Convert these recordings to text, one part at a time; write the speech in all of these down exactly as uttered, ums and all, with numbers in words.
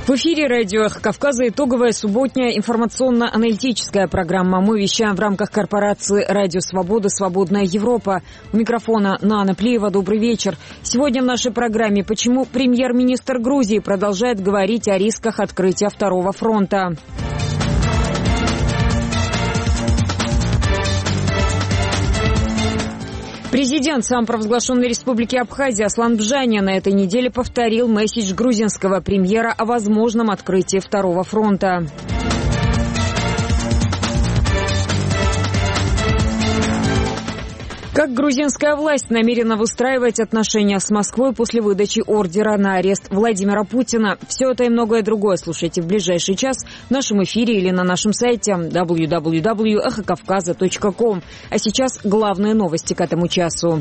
В эфире радио «Эхо Кавказа» итоговая субботняя информационно-аналитическая программа. Мы вещаем в рамках корпорации «Радио Свобода. Свободная Европа». У микрофона Нана Плиева. Добрый вечер. Сегодня в нашей программе «Почему премьер-министр Грузии продолжает говорить о рисках открытия второго фронта». Президент самопровозглашенной республики Абхазия Аслан Бжаня на этой неделе повторил месседж грузинского премьера о возможном открытии второго фронта. Как грузинская власть намерена выстраивать отношения с Москвой после выдачи ордера на арест Владимира Путина? Все это и многое другое слушайте в ближайший час в нашем эфире или на нашем сайте дабл ю дабл ю дабл ю точка эхо кавказа точка ком. А сейчас главные новости к этому часу.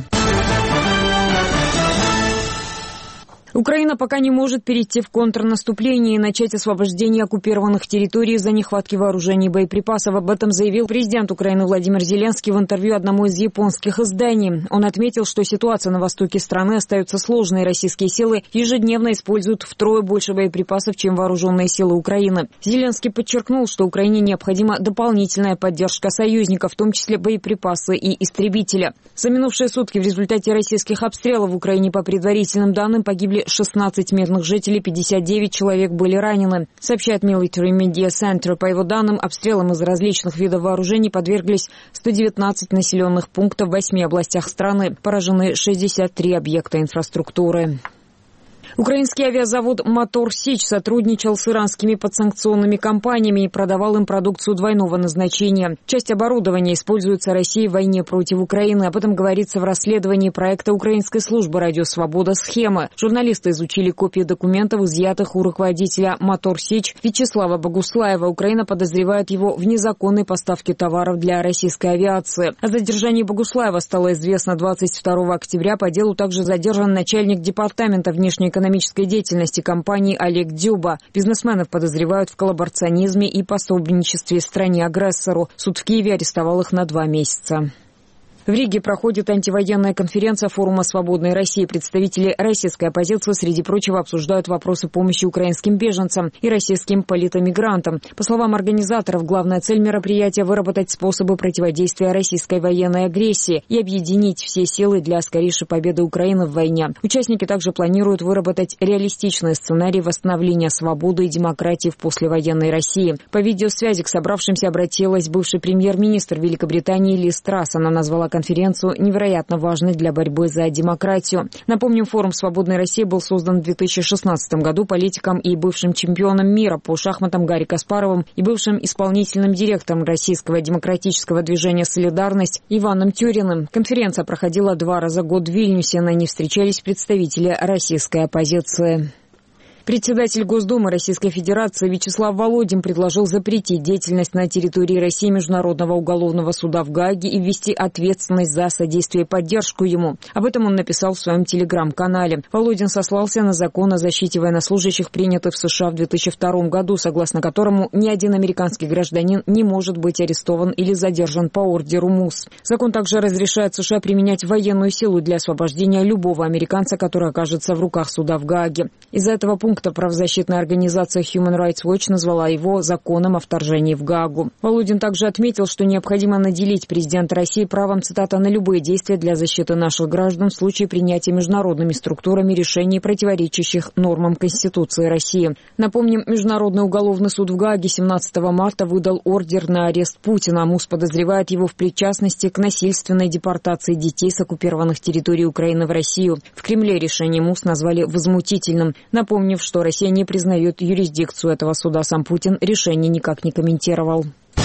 Украина пока не может перейти в контрнаступление и начать освобождение оккупированных территорий из-за нехватки вооружений и боеприпасов. Об этом заявил президент Украины Владимир Зеленский в интервью одному из японских изданий. Он отметил, что ситуация на востоке страны остается сложной. Российские силы ежедневно используют втрое больше боеприпасов, чем вооруженные силы Украины. Зеленский подчеркнул, что Украине необходима дополнительная поддержка союзников, в том числе боеприпасы и истребители. За минувшие сутки в результате российских обстрелов в Украине, по предварительным данным, погибли шестнадцать мирных жителей, пятьдесят девять человек были ранены. Сообщает Military Media Center. По его данным, обстрелам из различных видов вооружений подверглись сто девятнадцать населенных пунктов в восьми областях страны. Поражены шестьдесят три объекта инфраструктуры. Украинский авиазавод «Мотор Сич» сотрудничал с иранскими подсанкционными компаниями и продавал им продукцию двойного назначения. Часть оборудования используется Россией в войне против Украины. Об этом говорится в расследовании проекта украинской службы «Радио Свобода. Схема». Журналисты изучили копии документов, изъятых у руководителя «Мотор Сич» Вячеслава Богуслаева. Украина подозревает его в незаконной поставке товаров для российской авиации. О задержании Богуслаева стало известно двадцать второго октября. По делу также задержан начальник департамента внешнеэкономической экономической деятельности компании Олег Дзюба. Бизнесменов подозревают в коллаборационизме и пособничестве стране-агрессору. Суд в Киеве арестовал их на два месяца. В Риге проходит антивоенная конференция форума «Свободной России». Представители российской оппозиции, среди прочего, обсуждают вопросы помощи украинским беженцам и российским политэмигрантам. По словам организаторов, главная цель мероприятия – выработать способы противодействия российской военной агрессии и объединить все силы для скорейшей победы Украины в войне. Участники также планируют выработать реалистичный сценарий восстановления свободы и демократии в послевоенной России. По видеосвязи к собравшимся обратилась бывший премьер-министр Великобритании Лиз Трасс. Она назвала конференцию невероятно важной для борьбы за демократию. Напомним, форум «Свободной России» был создан в две тысячи шестнадцатом году политиком и бывшим чемпионом мира по шахматам Гарри Каспаровым и бывшим исполнительным директором российского демократического движения «Солидарность» Иваном Тюриным. Конференция проходила два раза в год в Вильнюсе. На ней встречались представители российской оппозиции. Председатель Госдумы Российской Федерации Вячеслав Володин предложил запретить деятельность на территории России Международного уголовного суда в Гааге и ввести ответственность за содействие и поддержку ему. Об этом он написал в своем телеграм-канале. Володин сослался на закон о защите военнослужащих, принятый в США в две тысячи втором году, согласно которому ни один американский гражданин не может быть арестован или задержан по ордеру МУС. Закон также разрешает США применять военную силу для освобождения любого американца, который окажется в руках суда в Гааге. Из-за этого пункта правозащитная организация Human Rights Watch назвала его законом о вторжении в Гаагу. Володин также отметил, что необходимо наделить президента России правом, цитата, «на любые действия для защиты наших граждан в случае принятия международными структурами решений, противоречащих нормам Конституции России». Напомним, Международный уголовный суд в Гааге семнадцатого марта выдал ордер на арест Путина. МУС подозревает его в причастности к насильственной депортации детей с оккупированных территорий Украины в Россию. В Кремле решение МУС назвали возмутительным, напомнив, что Россия не признает юрисдикцию этого суда. Сам Путин решение никак не комментировал.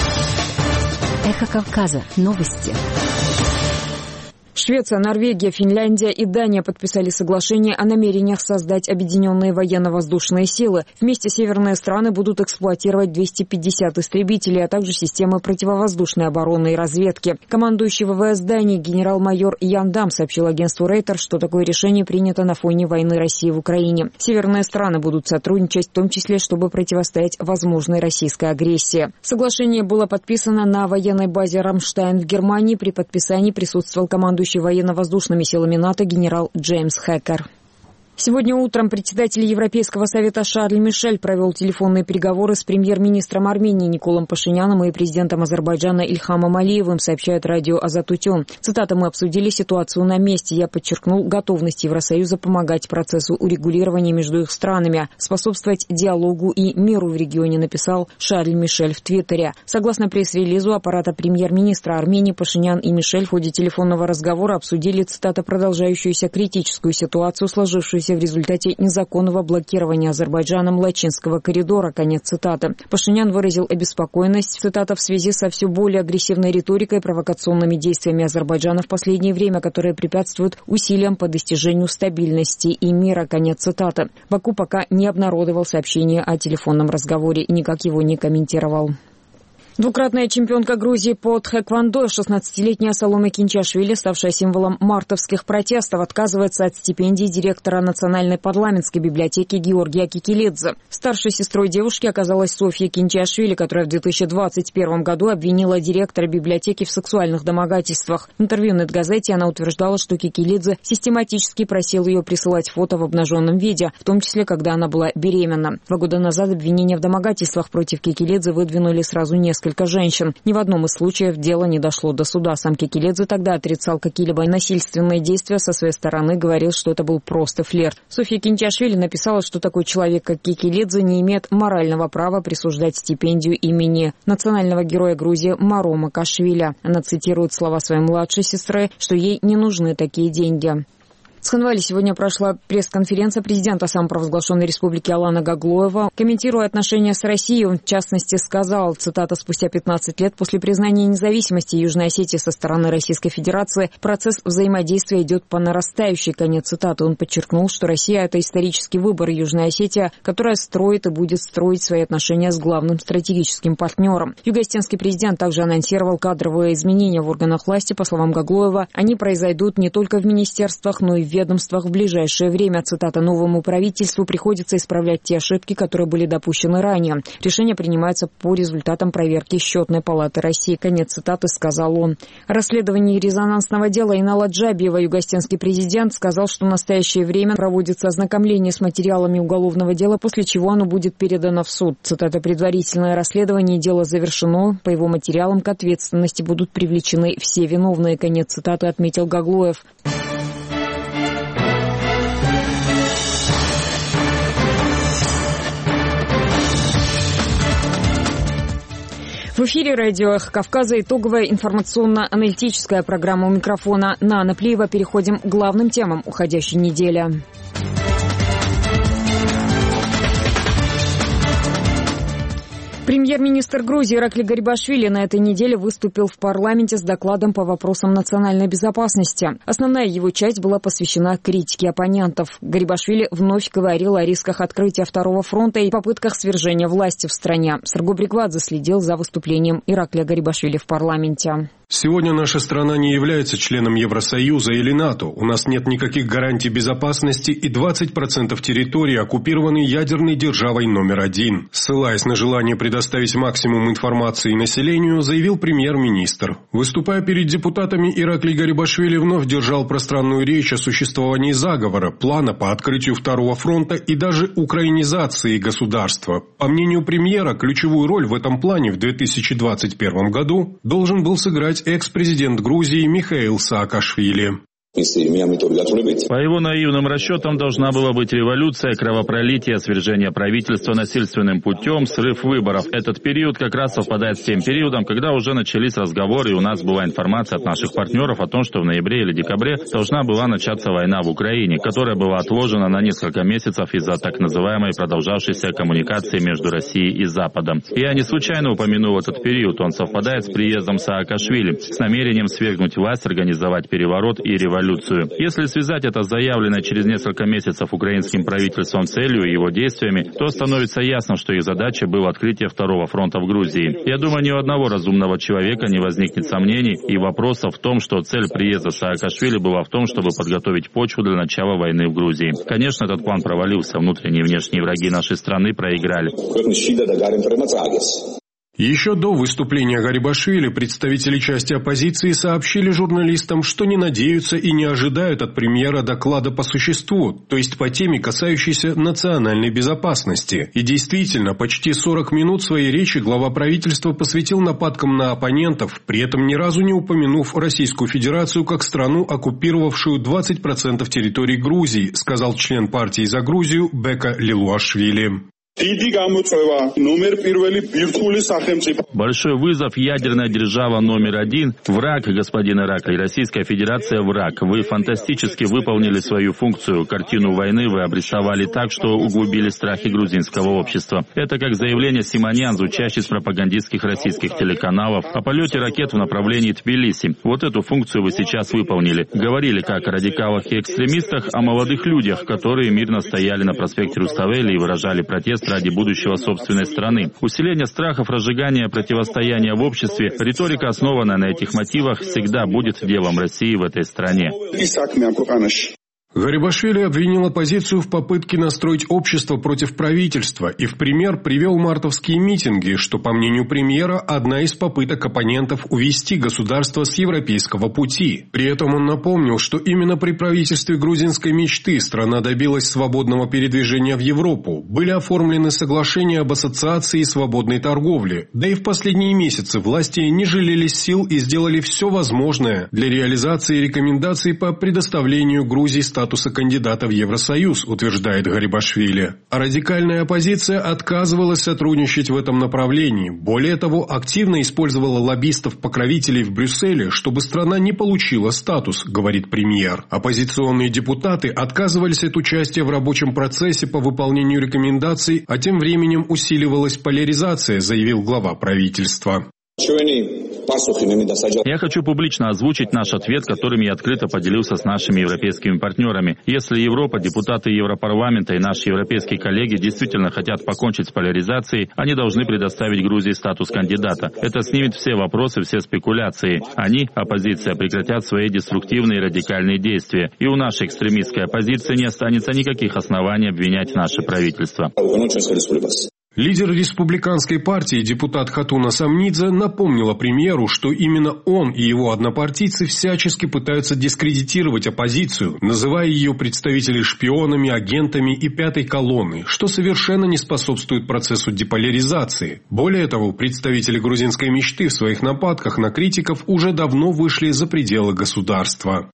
Эхо Кавказа. Новости. Швеция, Норвегия, Финляндия и Дания подписали соглашение о намерениях создать объединенные военно-воздушные силы. Вместе северные страны будут эксплуатировать двести пятьдесят истребителей, а также системы противовоздушной обороны и разведки. Командующий ВВС Дании генерал-майор Ян Дам сообщил агентству Рейтер, что такое решение принято на фоне войны России в Украине. Северные страны будут сотрудничать, в том числе, чтобы противостоять возможной российской агрессии. Соглашение было подписано на военной базе Рамштайн в Германии. При подписании присутствовал командующий военно-воздушными силами НАТО генерал Джеймс Хэкер. Сегодня утром председатель Европейского совета Шарль Мишель провел телефонные переговоры с премьер-министром Армении Николом Пашиняном и президентом Азербайджана Ильхамом Алиевым, сообщает радио «Азат-Утен». Цитата: «Мы обсудили ситуацию на месте. Я подчеркнул готовность Евросоюза помогать процессу урегулирования между их странами, способствовать диалогу и миру в регионе», написал Шарль Мишель в Твиттере. Согласно пресс-релизу аппарата премьер-министра Армении, Пашинян и Мишель в ходе телефонного разговора обсудили, цитата, «продолжающуюся критическую ситуацию, сложившуюся в результате незаконного блокирования Азербайджаном Лачинского коридора», конец цитаты. Пашинян выразил обеспокоенность, цитата, «в связи со все более агрессивной риторикой и провокационными действиями Азербайджана в последнее время, которые препятствуют усилиям по достижению стабильности и мира», конец цитаты. Баку пока не обнародовал сообщение о телефонном разговоре и никак его не комментировал. Двукратная чемпионка Грузии по тхэквондо, шестнадцатилетняя Саломе Кинчашвили, ставшая символом мартовских протестов, отказывается от стипендии директора Национальной парламентской библиотеки Георгия Кикилидзе. Старшей сестрой девушки оказалась Софья Кинчашвили, которая в две тысячи двадцать первом году обвинила директора библиотеки в сексуальных домогательствах. В интервью Нет-газете она утверждала, что Кикилидзе систематически просил ее присылать фото в обнаженном виде, в том числе, когда она была беременна. Два года назад обвинения в домогательствах против Кикилидзе выдвинули сразу несколько Несколько женщин. Ни в одном из случаев дело не дошло до суда. Сам Кикилидзе тогда отрицал какие-либо насильственные действия со своей стороны, говорил, что это был просто флирт. Софья Кинчашвили написала, что такой человек, как Кикилидзе, не имеет морального права присуждать стипендию имени национального героя Грузии Маро Макашвили. Она цитирует слова своей младшей сестры, что ей не нужны такие деньги. В Цхинвале сегодня прошла пресс-конференция президента самопровозглашенной республики Алана Гаглоева. Комментируя отношения с Россией, он в частности сказал, цитата, «спустя пятнадцать лет после признания независимости Южной Осетии со стороны Российской Федерации процесс взаимодействия идет по нарастающей», конец цитаты. Он подчеркнул, что Россия – это исторический выбор Южной Осетии, которая строит и будет строить свои отношения с главным стратегическим партнером. Юго-осетинский президент также анонсировал кадровые изменения в органах власти. По словам Гаглоева, они произойдут не только в министерствах, но и в ведомствах в ближайшее время. Цитата, «новому правительству приходится исправлять те ошибки, которые были допущены ранее. Решение принимается по результатам проверки Счетной палаты России», конец цитаты, сказал он. О расследовании резонансного дела Инала Джабиева юго-осетинский президент сказал, что в настоящее время проводится ознакомление с материалами уголовного дела, после чего оно будет передано в суд. Цитата, «предварительное расследование, дело завершено. По его материалам к ответственности будут привлечены все виновные», конец цитаты, отметил Гаглоев. В эфире радио «Эхо Кавказа» итоговая информационно-аналитическая программа. У микрофона Нана Плиева. Переходим к главным темам уходящей недели. Премьер-министр Грузии Иракли Гарибашвили на этой неделе выступил в парламенте с докладом по вопросам национальной безопасности. Основная его часть была посвящена критике оппонентов. Гарибашвили вновь говорил о рисках открытия второго фронта и попытках свержения власти в стране. Сергей Бригвадзе следил за выступлением Иракли Гарибашвили в парламенте. Сегодня наша страна не является членом Евросоюза или НАТО. У нас нет никаких гарантий безопасности, и двадцать процентов территории оккупированы ядерной державой номер один. Ссылаясь на желание предоставить максимум информации населению, заявил премьер-министр. Выступая перед депутатами, Иракли Гарибашвили вновь держал пространную речь о существовании заговора, плана по открытию второго фронта и даже украинизации государства. По мнению премьера, ключевую роль в этом плане в две тысячи двадцать первом году должен был сыграть экс-президент Грузии Михаил Саакашвили. По его наивным расчетам должна была быть революция, кровопролитие, свержение правительства насильственным путем, срыв выборов. Этот период как раз совпадает с тем периодом, когда уже начались разговоры, и у нас была информация от наших партнеров о том, что в ноябре или декабре должна была начаться война в Украине, которая была отложена на несколько месяцев из-за так называемой продолжавшейся коммуникации между Россией и Западом. И я не случайно упомянул этот период, он совпадает с приездом Саакашвили, с намерением свергнуть власть, организовать переворот и революцию. Если связать это с заявленной через несколько месяцев украинским правительством целью и его действиями, то становится ясно, что их задачей было открытие второго фронта в Грузии. Я думаю, ни у одного разумного человека не возникнет сомнений и вопросов в том, что цель приезда Саакашвили была в том, чтобы подготовить почву для начала войны в Грузии. Конечно, этот план провалился, внутренние и внешние враги нашей страны проиграли. Еще до выступления Гарибашвили представители части оппозиции сообщили журналистам, что не надеются и не ожидают от премьера доклада по существу, то есть по теме, касающейся национальной безопасности. И действительно, почти сорок минут своей речи глава правительства посвятил нападкам на оппонентов, при этом ни разу не упомянув Российскую Федерацию как страну, оккупировавшую двадцать процентов территории Грузии, сказал член партии «За Грузию» Бека Лилуашвили. Большой вызов — ядерная держава номер один. Враг, господин Ирак, и Российская Федерация — враг. Вы фантастически выполнили свою функцию. Картину войны вы обрисовали так, что углубили страхи грузинского общества. Это как заявление Симонян, звучащее с пропагандистских российских телеканалов, о полете ракет в направлении Тбилиси. Вот эту функцию вы сейчас выполнили. Говорили как о радикалах и экстремистах, о молодых людях, которые мирно стояли на проспекте Руставели и выражали протест ради будущего собственной страны. Усиление страхов, разжигание противостояния в обществе, риторика, основанная на этих мотивах, всегда будет делом России в этой стране. Гарибашвили обвинил оппозицию в попытке настроить общество против правительства и в пример привел мартовские митинги, что, по мнению премьера, одна из попыток оппонентов увести государство с европейского пути. При этом он напомнил, что именно при правительстве грузинской мечты страна добилась свободного передвижения в Европу, были оформлены соглашения об ассоциации и свободной торговле, да и в последние месяцы власти не жалели сил и сделали все возможное для реализации рекомендаций по предоставлению Грузии статуса статуса кандидата в Евросоюз, утверждает Гарибашвили. А радикальная оппозиция отказывалась сотрудничать в этом направлении. Более того, активно использовала лоббистов-покровителей в Брюсселе, чтобы страна не получила статус, говорит премьер. Оппозиционные депутаты отказывались от участия в рабочем процессе по выполнению рекомендаций, а тем временем усиливалась поляризация, заявил глава правительства. Я хочу публично озвучить наш ответ, которым я открыто поделился с нашими европейскими партнерами. Если Европа, депутаты Европарламента и наши европейские коллеги действительно хотят покончить с поляризацией, они должны предоставить Грузии статус кандидата. Это снимет все вопросы, все спекуляции. Они, оппозиция, прекратят свои деструктивные и радикальные действия. И у нашей экстремистской оппозиции не останется никаких оснований обвинять наше правительство. Лидер республиканской партии, депутат Хатуна Самнидзе, напомнила премьеру, что именно он и его однопартийцы всячески пытаются дискредитировать оппозицию, называя ее представителей шпионами, агентами и пятой колонной, что совершенно не способствует процессу деполяризации. Более того, представители грузинской мечты в своих нападках на критиков уже давно вышли за пределы государства.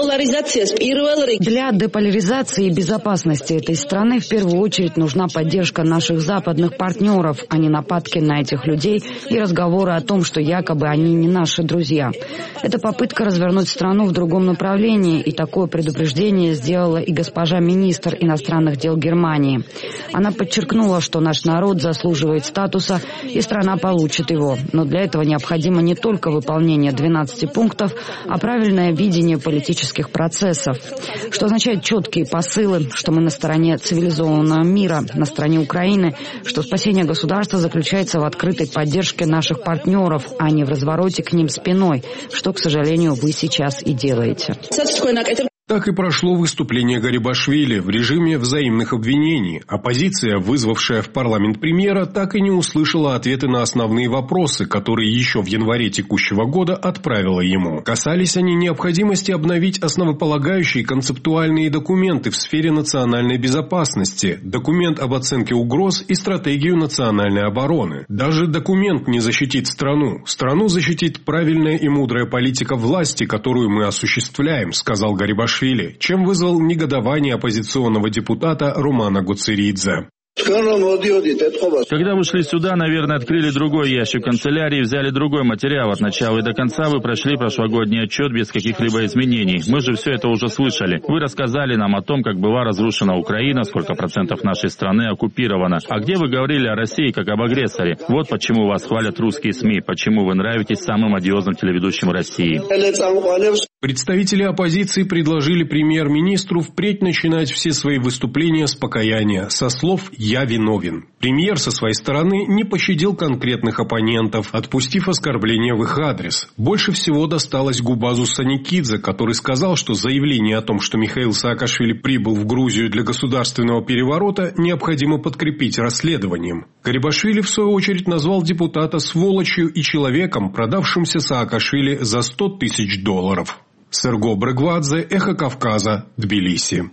Для деполяризации и безопасности этой страны в первую очередь нужна поддержка наших западных партнеров, а не нападки на этих людей и разговоры о том, что якобы они не наши друзья. Это попытка развернуть страну в другом направлении, и такое предупреждение сделала и госпожа министр иностранных дел Германии. Она подчеркнула, что наш народ заслуживает статуса, и страна получит его. Но для этого необходимо не только выполнение двенадцати пунктов, а правильное видение политики. политических процессов, что означает четкие посылы, что мы на стороне цивилизованного мира, на стороне Украины, что спасение государства заключается в открытой поддержке наших партнеров, а не в развороте к ним спиной, что, к сожалению, вы сейчас и делаете. Так и прошло выступление Гарибашвили в режиме взаимных обвинений. Оппозиция, вызвавшая в парламент премьера, так и не услышала ответы на основные вопросы, которые еще в январе текущего года отправила ему. Касались они необходимости обновить основополагающие концептуальные документы в сфере национальной безопасности, документ об оценке угроз и стратегию национальной обороны. Даже документ не защитит страну. Страну защитит правильная и мудрая политика власти, которую мы осуществляем, сказал Гарибашвили, чем вызвал негодование оппозиционного депутата Румана Гуцеридзе. Когда вы шли сюда, наверное, открыли другой ящик канцелярии, взяли другой материал от начала и до конца, вы прошли прошлогодний отчет без каких-либо изменений. Мы же все это уже слышали. Вы рассказали нам о том, как была разрушена Украина, сколько процентов нашей страны оккупировано. А где вы говорили о России как об агрессоре? Вот почему вас хвалят русские СМИ, почему вы нравитесь самым одиозным телеведущим России. Представители оппозиции предложили премьер-министру впредь начинать все свои выступления с покаяния, со слов «я виновен». Премьер со своей стороны не пощадил конкретных оппонентов, отпустив оскорбления в их адрес. Больше всего досталось Губазу Саникидзе, который сказал, что заявление о том, что Михаил Саакашвили прибыл в Грузию для государственного переворота, необходимо подкрепить расследованием. Карибашвили, в свою очередь, назвал депутата сволочью и человеком, продавшимся Саакашвили за сто тысяч долларов. Серго Брыгвадзе, Эхо Кавказа, Тбилиси.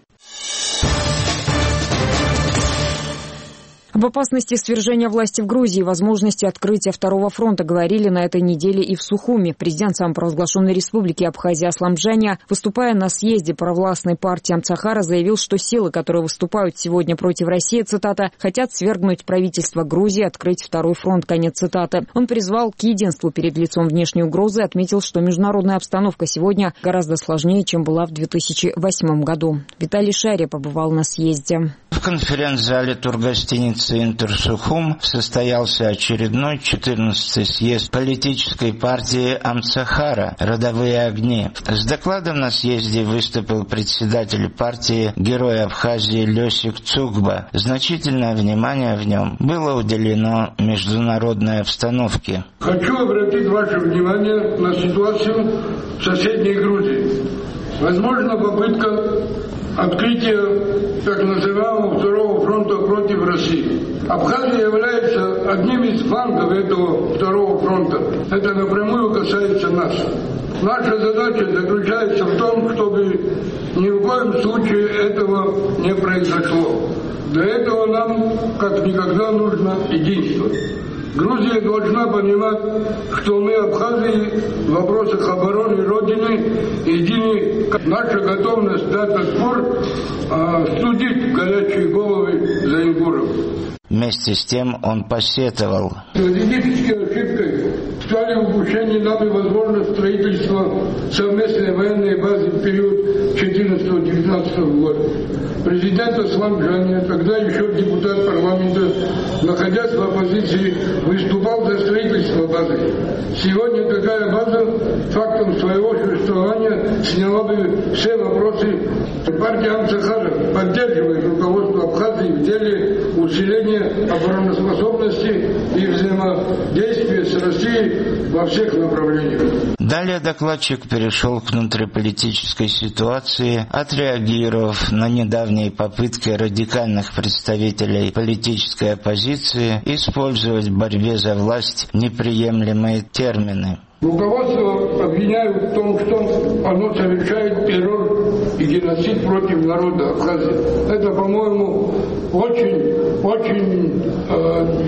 Об опасности свержения власти в Грузии и возможности открытия второго фронта говорили на этой неделе и в Сухуми. Президент самопровозглашенной республики Абхазия Аслам Джаня, выступая на съезде провластной партии Амцахара, заявил, что силы, которые выступают сегодня против России, цитата, хотят свергнуть правительство Грузии, открыть второй фронт, конец цитаты. Он призвал к единству перед лицом внешней угрозы и отметил, что международная обстановка сегодня гораздо сложнее, чем была в две тысячи восьмом году. Виталий Шария побывал на съезде. В конференц-зале тургостиницы «Интерсухум» состоялся очередной четырнадцатый съезд политической партии Амцахара «Родовые огни». С докладом на съезде выступил председатель партии, герой Абхазии Лёсик Цугба. Значительное внимание в нем было уделено международной обстановке. Хочу обратить ваше внимание на ситуацию в соседней Грузии. Возможно, попытка открытия так называемого второго фронта против России. Абхазия является одним из флангов этого второго фронта. Это напрямую касается нас. Наша задача заключается в том, чтобы ни в коем случае этого не произошло. Для этого нам, как никогда, нужно единство. Грузия должна понимать, что мы, Абхазии, в вопросах обороны Родины едины. Наша готовность дать отпор, а, студить горячие головы заимгуров. Вместе с тем он посетовал. Стратегической ошибкой стали упущение нами возможность строительства совместной военной базы в период четырнадцатого-девятнадцатого года. Президент Аслам Джаня, тогда еще депутат парламента, находясь в оппозиции, выступал за строительство базы. Сегодня такая база фактом своего существования сняла бы все вопросы. Партия Амцахара поддерживает руководство Абхазии в деле усиления обороноспособности и взаимодействия с Россией во всех направлениях. Далее докладчик перешел к внутриполитической ситуации, отреагировав на недавние попытки радикальных представителей политической оппозиции использовать в борьбе за власть неприемлемые термины. Руководство обвиняют в том, что оно совершает террор и геноцид против народа Абхазии. Это, по-моему, очень, очень э,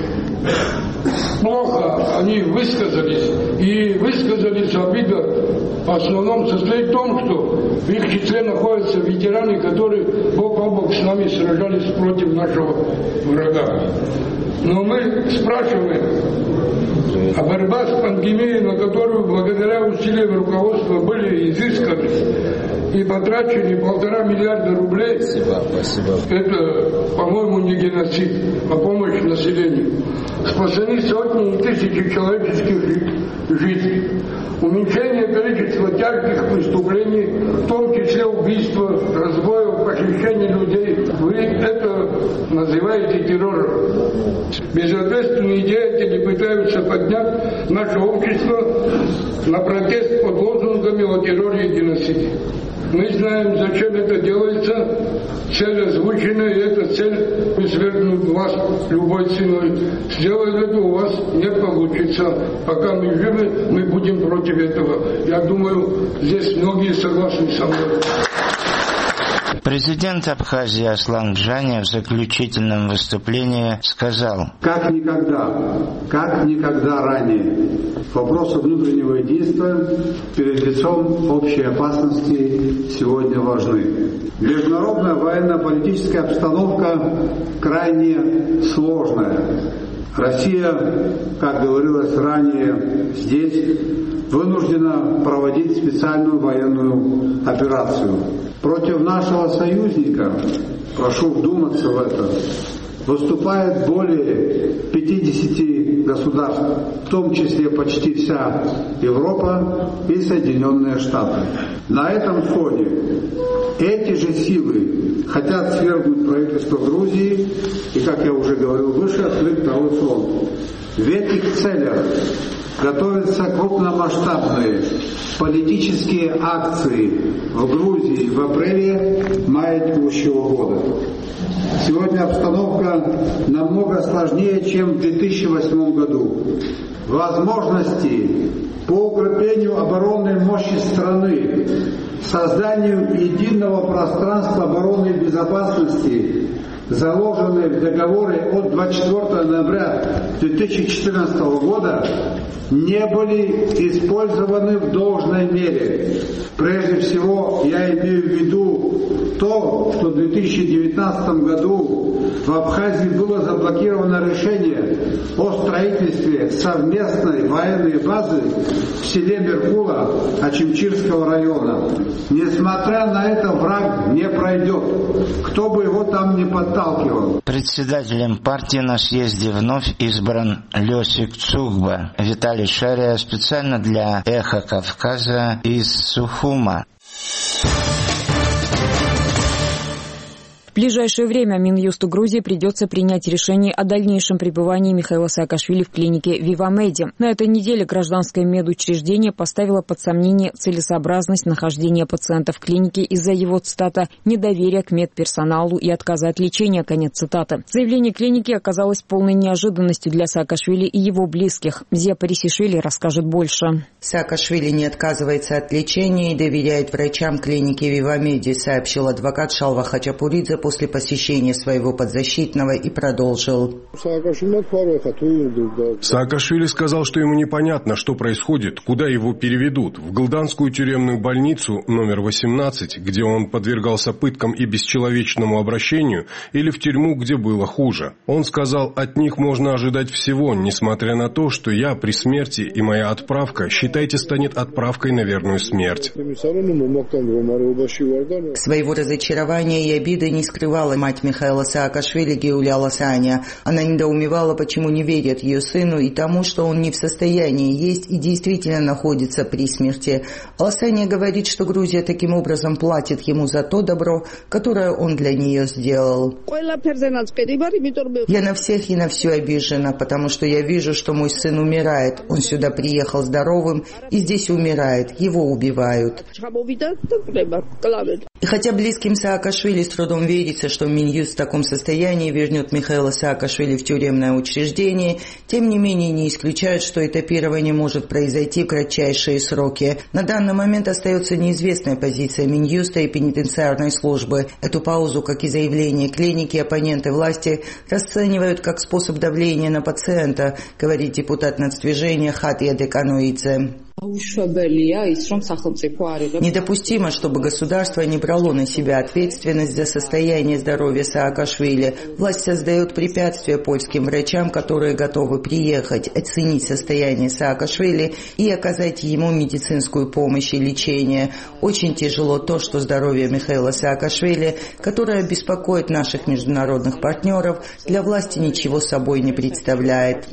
плохо они высказались. И высказались обида в основном состоит в том, что в их числе находятся ветераны, которые бок о бок с нами сражались против нашего врага. Но мы спрашиваем, а борьба с пандемией, на которую благодаря усилиям руководства были изысканы и потрачены полтора миллиарда рублей, спасибо, спасибо. Это, по-моему, не геноцид, а помощь населению. Спасены сотни и тысячи человеческих жизней. Уменьшение количества тяжких преступлений, в том числе убийства, разбоев, похищения людей, вы это называете террором. Безответственные деятели пытаются поднять наше общество на протест под лозунгами о терроре и геноциде. Мы знаем, зачем это делается. Цель озвучена, и эта цель свергнуть власть любой ценой. Сделать это у вас не получится. Пока мы живы, мы будем против этого. Я думаю, здесь многие согласны со мной. Президент Абхазии Аслам Джаня в заключительном выступлении сказал: как никогда, как никогда ранее вопросы внутреннего единства перед лицом общей опасности сегодня важны. Международная военно-политическая обстановка крайне сложная. Россия, как говорилось ранее здесь, вынуждена проводить специальную военную операцию. Против нашего союзника, прошу вдуматься в это, выступает более пятидесяти государств, в том числе почти вся Европа и Соединенные Штаты. На этом фоне эти же силы хотят свергнуть правительство Грузии и, как я уже говорил выше, открыть второй фронт. В этих целях готовятся крупномасштабные политические акции в Грузии в апреле-мае текущего года. Сегодня обстановка намного сложнее, чем в две тысячи восьмом году. Возможности по укреплению оборонной мощи страны, созданию единого пространства обороны и безопасности, заложенные в договоре от двадцать четвёртого ноября две тысячи четырнадцатого года, не были использованы в должной мере. Прежде всего, я имею в виду то, что в две тысячи девятнадцатом году в Абхазии было заблокировано решение о строительстве совместной военной базы в селе Меркула Ачимчирского района. Несмотря на это, враг не пройдет, кто бы его там ни подталкивал. Председателем партии на съезде вновь избран Лёсик Цугба. Виталий Шария специально для «Эхо Кавказа» из Сухума. В ближайшее время Минюсту Грузии придется принять решение о дальнейшем пребывании Михаила Саакашвили в клинике Вивамеди. На этой неделе гражданское медучреждение поставило под сомнение целесообразность нахождения пациента в клинике из-за его, цитата, «недоверия к медперсоналу и отказа от лечения», конец цитаты. Заявление клиники оказалось полной неожиданностью для Саакашвили и его близких. Зия Парисишвили расскажет больше. Саакашвили не отказывается от лечения и доверяет врачам клиники Вивамеди, сообщил адвокат Шалва Хачапуридзе после посещения своего подзащитного и продолжил. Саакашвили сказал, что ему непонятно, что происходит, куда его переведут. В Галданскую тюремную больницу номер восемнадцать, где он подвергался пыткам и бесчеловечному обращению, или в тюрьму, где было хуже. Он сказал, от них можно ожидать всего, несмотря на то, что я при смерти и моя отправка, считайте, станет отправкой на верную смерть. Своего разочарования и обиды не скрывала мать Михаила Саакашвили Геуля Ласаня. Она недоумевала, почему не верят ее сыну и тому, что он не в состоянии есть и действительно находится при смерти. Ласаня говорит, что Грузия таким образом платит ему за то добро, которое он для нее сделал. Я на всех и на все обижена, потому что я вижу, что мой сын умирает. Он сюда приехал здоровым и здесь умирает. Его убивают. И хотя близким Саакашвили с трудом верится, что Минюст в таком состоянии вернет Михаила Саакашвили в тюремное учреждение, тем не менее не исключают, что этапирование может произойти в кратчайшие сроки. На данный момент остается неизвестная позиция Минюста и пенитенциарной службы. Эту паузу, как и заявление клиники, оппоненты власти расценивают как способ давления на пациента, говорит депутат нацдвижения Хатия Деканоидзе. Недопустимо, чтобы государство не брало на себя ответственность за состояние здоровья Саакашвили. Власть создает препятствия польским врачам, которые готовы приехать, оценить состояние Саакашвили и оказать ему медицинскую помощь и лечение. Очень тяжело то, что здоровье Михаила Саакашвили, которое беспокоит наших международных партнеров, для власти ничего собой не представляет.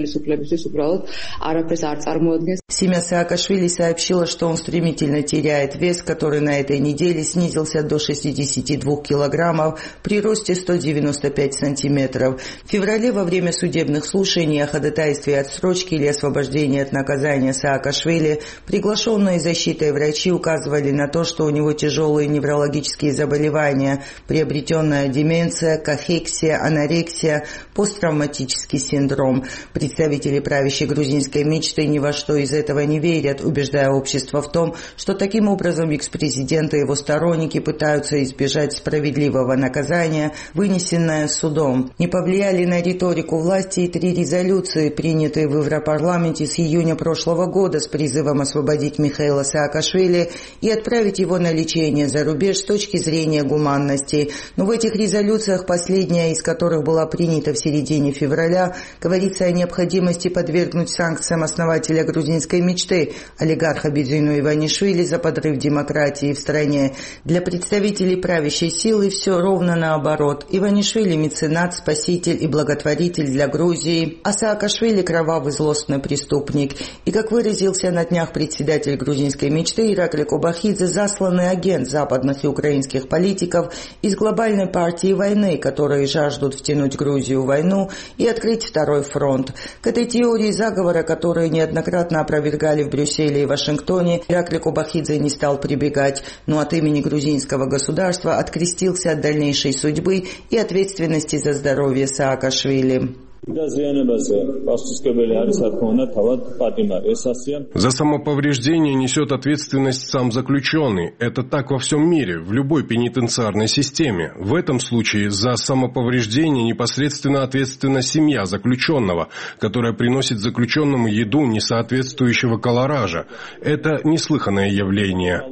Семья Саакашвили сообщила, что он стремительно теряет вес, который на этой неделе снизился до шестидесяти двух килограммов при росте сто девяносто пять сантиметров. В феврале во время судебных слушаний о ходатайстве отсрочки или освобождения от наказания Саакашвили приглашенные защитой врачи указывали на то, что у него тяжелые неврологические заболевания, приобретенная деменция, кахексия, анорексия, посттравматический синдром. Представители правящей грузинской мечты ни во что из этого не верят, убеждая общество в том, что таким образом экс-президент и его сторонники пытаются избежать справедливого наказания, вынесенное судом. Не повлияли на риторику власти и три резолюции, принятые в Европарламенте с июня прошлого года с призывом освободить Михаила Саакашвили и отправить его на лечение за рубеж с точки зрения гуманности. Но в этих резолюциях, последняя из которых была принята в середине февраля, говорится о необходимости подвергнуть санкциям основателя грузинской мечты мечты олигарха Бидзину Иванишвили за подрыв демократии в стране. Для представителей правящей силы все ровно наоборот. Иванишвили – меценат, спаситель и благотворитель для Грузии, а Саакашвили – кровавый злостный преступник. И, как выразился на днях председатель грузинской мечты Иракли Кобахидзе, засланный агент западных и украинских политиков из глобальной партии войны, которые жаждут втянуть Грузию в войну и открыть второй фронт. К этой теории заговора, которую неоднократно опровергали в Брюсселе и Вашингтоне, Иракли Кобахидзе не стал прибегать, но от имени грузинского государства открестился от дальнейшей судьбы и ответственности за здоровье Саакашвили. За самоповреждение несет ответственность сам заключенный. Это так во всем мире, в любой пенитенциарной системе. В этом случае за самоповреждение непосредственно ответственна семья заключенного, которая приносит заключенному еду несоответствующего колоража. Это неслыханное явление.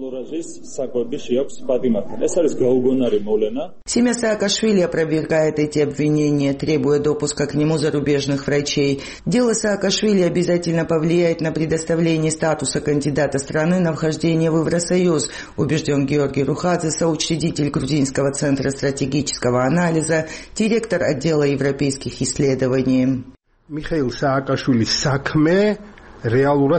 Семья Саакашвили опровергает эти обвинения, требуя допуска к нему зарубежных врачей. Дело Саакашвили обязательно повлияет на предоставление статуса кандидата страны на вхождение в Евросоюз, убежден Георгий Рухадзе, соучредитель Грузинского центра стратегического анализа, директор отдела европейских исследований. Михаил Саакашвили сакме. Дело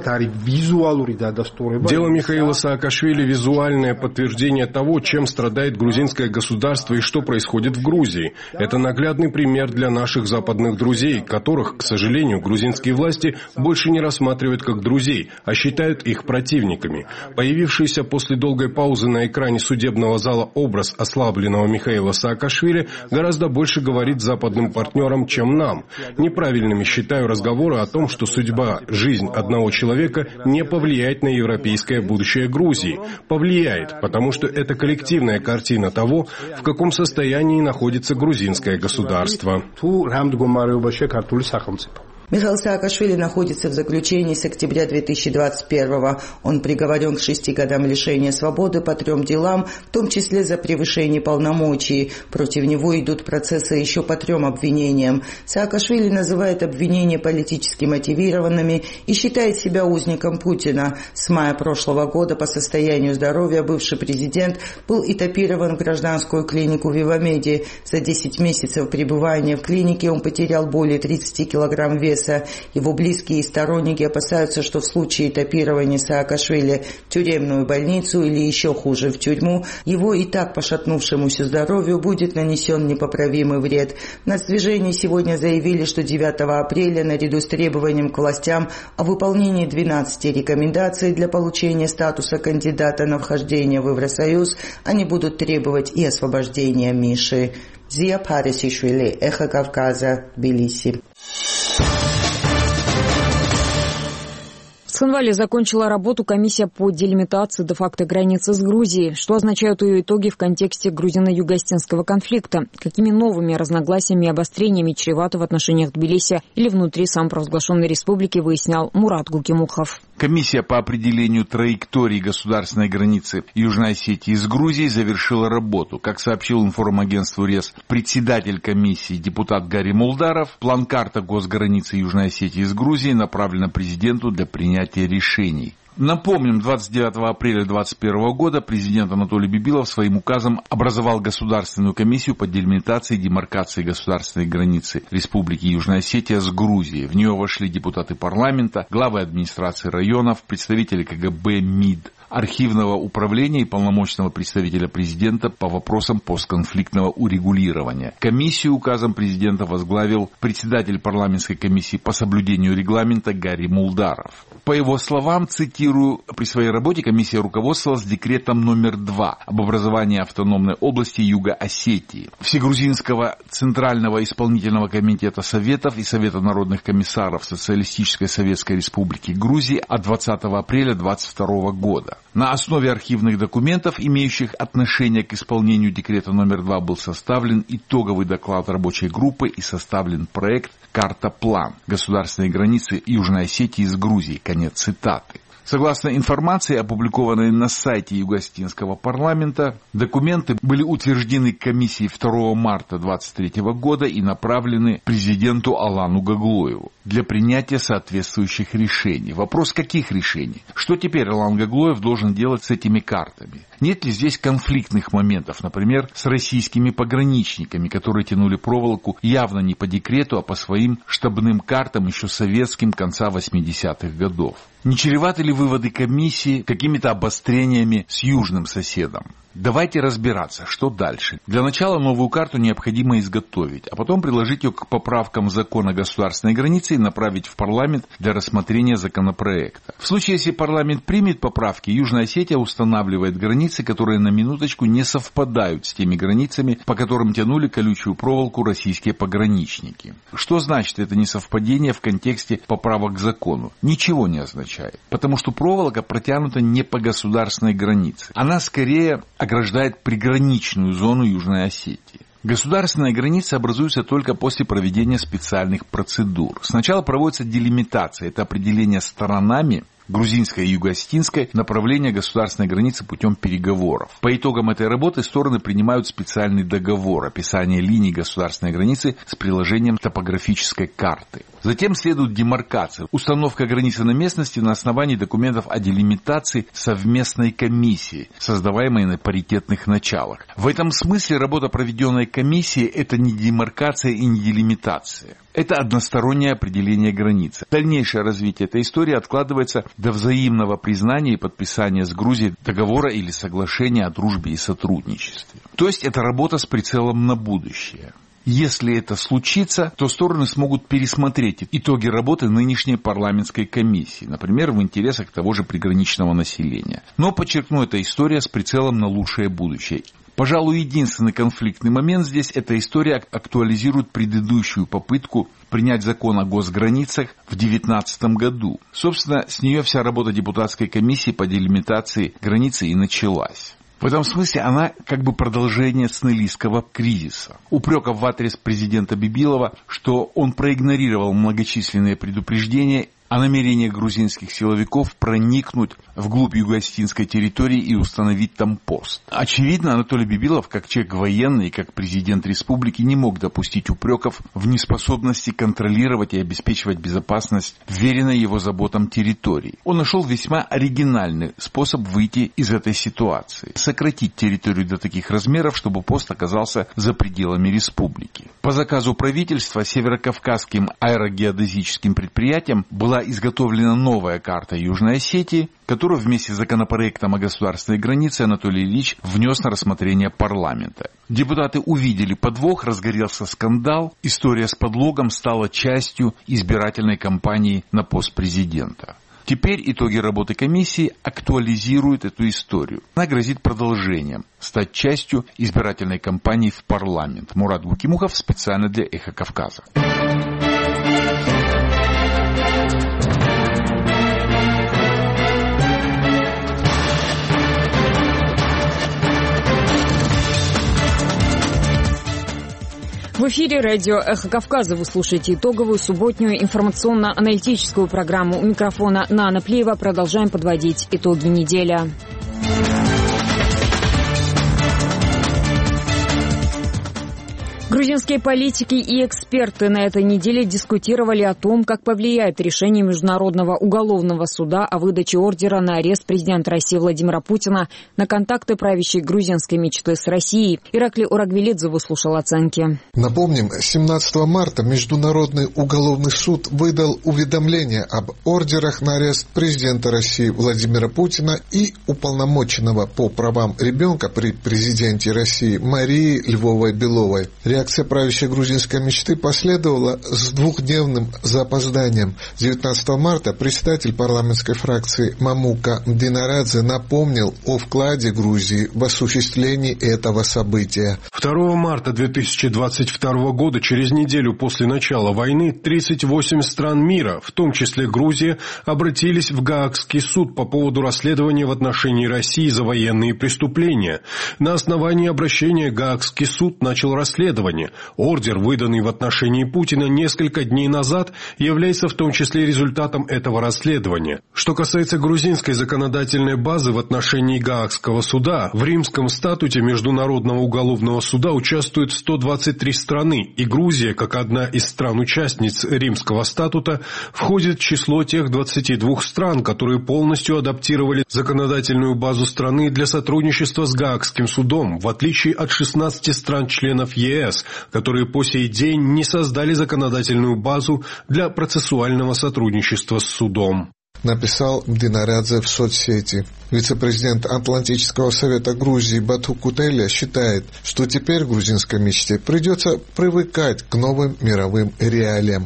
Михаила Саакашвили – визуальное подтверждение того, чем страдает грузинское государство и что происходит в Грузии. Это наглядный пример для наших западных друзей, которых, к сожалению, грузинские власти больше не рассматривают как друзей, а считают их противниками. Появившийся после долгой паузы на экране судебного зала образ ослабленного Михаила Саакашвили гораздо больше говорит западным партнерам, чем нам. Неправильными считаю разговоры о том, что судьба, жизнь одного человека не повлияет на европейское будущее Грузии. Повлияет, потому что это коллективная картина того, в каком состоянии находится грузинское государство. Михаил Саакашвили находится в заключении с октября две тысячи двадцать первого. Он приговорен к шести годам лишения свободы по трем делам, в том числе за превышение полномочий. Против него идут процессы еще по трем обвинениям. Саакашвили называет обвинения политически мотивированными и считает себя узником Путина. С мая прошлого года по состоянию здоровья бывший президент был этапирован в гражданскую клинику в Вивамеде. За десять месяцев пребывания в клинике он потерял более тридцати килограмм веса. Его близкие и сторонники опасаются, что в случае этапирования Саакашвили в тюремную больницу или еще хуже в тюрьму, его и так пошатнувшемуся здоровью будет нанесен непоправимый вред. В нацдвижении сегодня заявили, что девятого апреля наряду с требованием к властям о выполнении двенадцати рекомендаций для получения статуса кандидата на вхождение в Евросоюз они будут требовать и освобождения Миши. Зия Парисишвили, Эхо Кавказа, Тбилиси. В Цхинвале закончила работу комиссия по делимитации де-факто границы с Грузией. Что означают ее итоги в контексте грузино-юго-осетинского конфликта? Какими новыми разногласиями и обострениями чревато в отношениях Тбилиси или внутри самопровозглашенной республики, выяснял Мурат Гукимухов. Комиссия по определению траектории государственной границы Южной Осетии с Грузией завершила работу. Как сообщил информагентству РЕС председатель комиссии депутат Гарри Мулдаров, план карта госграницы Южной Осетии с Грузией направлена президенту для принятия решений. Напомним, двадцать девятого апреля две тысячи двадцать первого года президент Анатолий Бибилов своим указом образовал Государственную комиссию по делимитации и демаркации государственной границы Республики Южная Осетия с Грузией. В нее вошли депутаты парламента, главы администрации районов, представители КГБ, МИД, архивного управления и полномочного представителя президента по вопросам постконфликтного урегулирования. Комиссию указом президента возглавил председатель парламентской комиссии по соблюдению регламента Гарри Мулдаров. По его словам, цитирую, при своей работе комиссия руководствовалась декретом номер два об образовании автономной области Юго-Осетии, Всегрузинского Центрального исполнительного комитета Советов и Совета народных комиссаров Социалистической Советской Республики Грузии от двадцатого апреля две тысячи двадцать второго года. На основе архивных документов, имеющих отношение к исполнению декрета номер два, был составлен итоговый доклад рабочей группы и составлен проект «Карта-план государственной границы Южной Осетии с Грузией». Конец цитаты. Согласно информации, опубликованной на сайте Юго-Осетинского парламента, документы были утверждены комиссией второго марта две тысячи двадцать третьего года и направлены президенту Алану Гаглоеву для принятия соответствующих решений. Вопрос, каких решений? Что теперь Алан Гаглоев должен делать с этими картами? Нет ли здесь конфликтных моментов, например, с российскими пограничниками, которые тянули проволоку явно не по декрету, а по своим штабным картам еще советским конца восьмидесятых годов? Не чреваты ли выводы комиссии какими-то обострениями с южным соседом? Давайте разбираться, что дальше. Для начала новую карту необходимо изготовить, а потом приложить ее к поправкам закона государственной границы и направить в парламент для рассмотрения законопроекта. В случае, если парламент примет поправки, Южная Осетия устанавливает границы, которые на минуточку не совпадают с теми границами, по которым тянули колючую проволоку российские пограничники. Что значит это несовпадение в контексте поправок к закону? Ничего не означает, потому что проволока протянута не по государственной границе. Она скорее ограждает приграничную зону Южной Осетии. Государственная граница образуется только после проведения специальных процедур. Сначала проводится делимитация, это определение сторонами грузинской и юго-осетинской направления государственной границы путем переговоров. По итогам этой работы стороны принимают специальный договор, описание линий государственной границы с приложением топографической карты. Затем следует демаркация, установка границы на местности на основании документов о делимитации совместной комиссии, создаваемой на паритетных началах. В этом смысле работа, проведенная комиссией, это не демаркация и не делимитация. Это одностороннее определение границы. Дальнейшее развитие этой истории откладывается до взаимного признания и подписания с Грузией договора или соглашения о дружбе и сотрудничестве. То есть это работа с прицелом на будущее. Если это случится, то стороны смогут пересмотреть итоги работы нынешней парламентской комиссии, например, в интересах того же приграничного населения. Но, подчеркну, это история с прицелом на лучшее будущее. Пожалуй, единственный конфликтный момент здесь – эта история актуализирует предыдущую попытку принять закон о госграницах в две тысячи девятнадцатом году. Собственно, с нее вся работа депутатской комиссии по делимитации границы и началась. В этом смысле она как бы продолжение цнелийского кризиса. Упреков в адрес президента Бибилова, что он проигнорировал многочисленные предупреждения о намерении грузинских силовиков проникнуть вглубь юго-осетинской территории и установить там пост. Очевидно, Анатолий Бибилов, как человек военный и как президент республики, не мог допустить упреков в неспособности контролировать и обеспечивать безопасность вверенной его заботам территории. Он нашел весьма оригинальный способ выйти из этой ситуации. Сократить территорию до таких размеров, чтобы пост оказался за пределами республики. По заказу правительства северокавказским аэрогеодезическим предприятиям была изготовлена новая карта Южной Осетии, которую вместе с законопроектом о государственной границе Анатолий Ильич внес на рассмотрение парламента. Депутаты увидели подвох, разгорелся скандал, история с подлогом стала частью избирательной кампании на пост президента. Теперь итоги работы комиссии актуализируют эту историю. Она грозит продолжением, стать частью избирательной кампании в парламент. Мурат Гукимухов специально для «Эхо Кавказа». В эфире радио «Эхо Кавказа». Вы слушаете итоговую субботнюю информационно-аналитическую программу. У микрофона Нана Плеева. Продолжаем подводить итоги недели. Грузинские политики и эксперты на этой неделе дискутировали о том, как повлияет решение Международного уголовного суда о выдаче ордера на арест президента России Владимира Путина на контакты правящей грузинской мечты с Россией. Иракли Урагвелидзе выслушал оценки. Напомним, семнадцатого марта Международный уголовный суд выдал уведомление об ордерах на арест президента России Владимира Путина и уполномоченного по правам ребенка при президенте России Марии Львовой-Беловой. Реакция правящей грузинской мечты последовала с двухдневным запозданием. девятнадцатого марта председатель парламентской фракции Мамука Мдинарадзе напомнил о вкладе Грузии в осуществлении этого события. второго марта две тысячи двадцать второго года, через неделю после начала войны, тридцать восемь стран мира, в том числе Грузия, обратились в Гаагский суд по поводу расследования в отношении России за военные преступления. На основании обращения Гаагский суд начал расследование. расследование. Ордер, выданный в отношении Путина несколько дней назад, является в том числе результатом этого расследования. Что касается грузинской законодательной базы в отношении Гаагского суда, в Римском статуте Международного уголовного суда участвуют сто двадцать три страны, и Грузия, как одна из стран-участниц Римского статута, входит в число тех двадцати двух стран, которые полностью адаптировали законодательную базу страны для сотрудничества с Гаагским судом, в отличие от шестнадцати стран-членов ЕС, которые по сей день не создали законодательную базу для процессуального сотрудничества с судом. Написал Мдинарадзе в соцсети. Вице-президент Атлантического совета Грузии Бату Кутеля считает, что теперь грузинской мечте придется привыкать к новым мировым реалиям.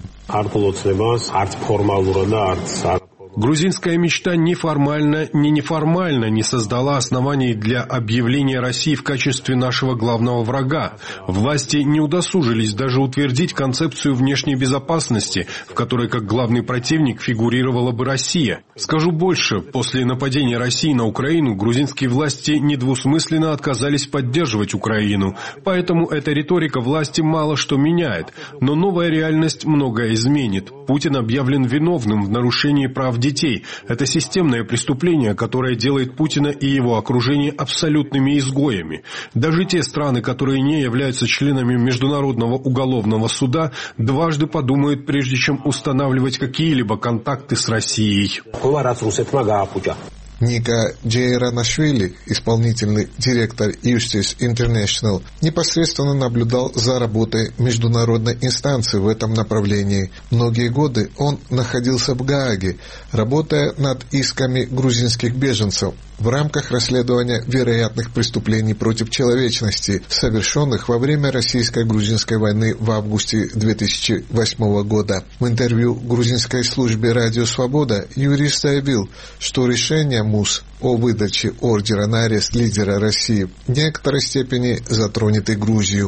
Грузинская мечта ни формально, ни неформально не создала оснований для объявления России в качестве нашего главного врага. Власти не удосужились даже утвердить концепцию внешней безопасности, в которой как главный противник фигурировала бы Россия. Скажу больше, после нападения России на Украину грузинские власти недвусмысленно отказались поддерживать Украину. Поэтому эта риторика власти мало что меняет. Но новая реальность многое изменит. Путин объявлен виновным в нарушении прав детей. Это системное преступление, которое делает Путина и его окружение абсолютными изгоями. Даже те страны, которые не являются членами Международного уголовного суда, дважды подумают, прежде чем устанавливать какие-либо контакты с Россией. Ника Джейранашвили, исполнительный директор Justice International, непосредственно наблюдал за работой международной инстанции в этом направлении. Многие годы он находился в Гааге, работая над исками грузинских беженцев в рамках расследования вероятных преступлений против человечности, совершенных во время российско-грузинской войны в августе две тысячи восьмого года. В интервью грузинской службе «Радио Свобода» юрист заявил, что решение МУС о выдаче ордера на арест лидера России в некоторой степени затронет и Грузию.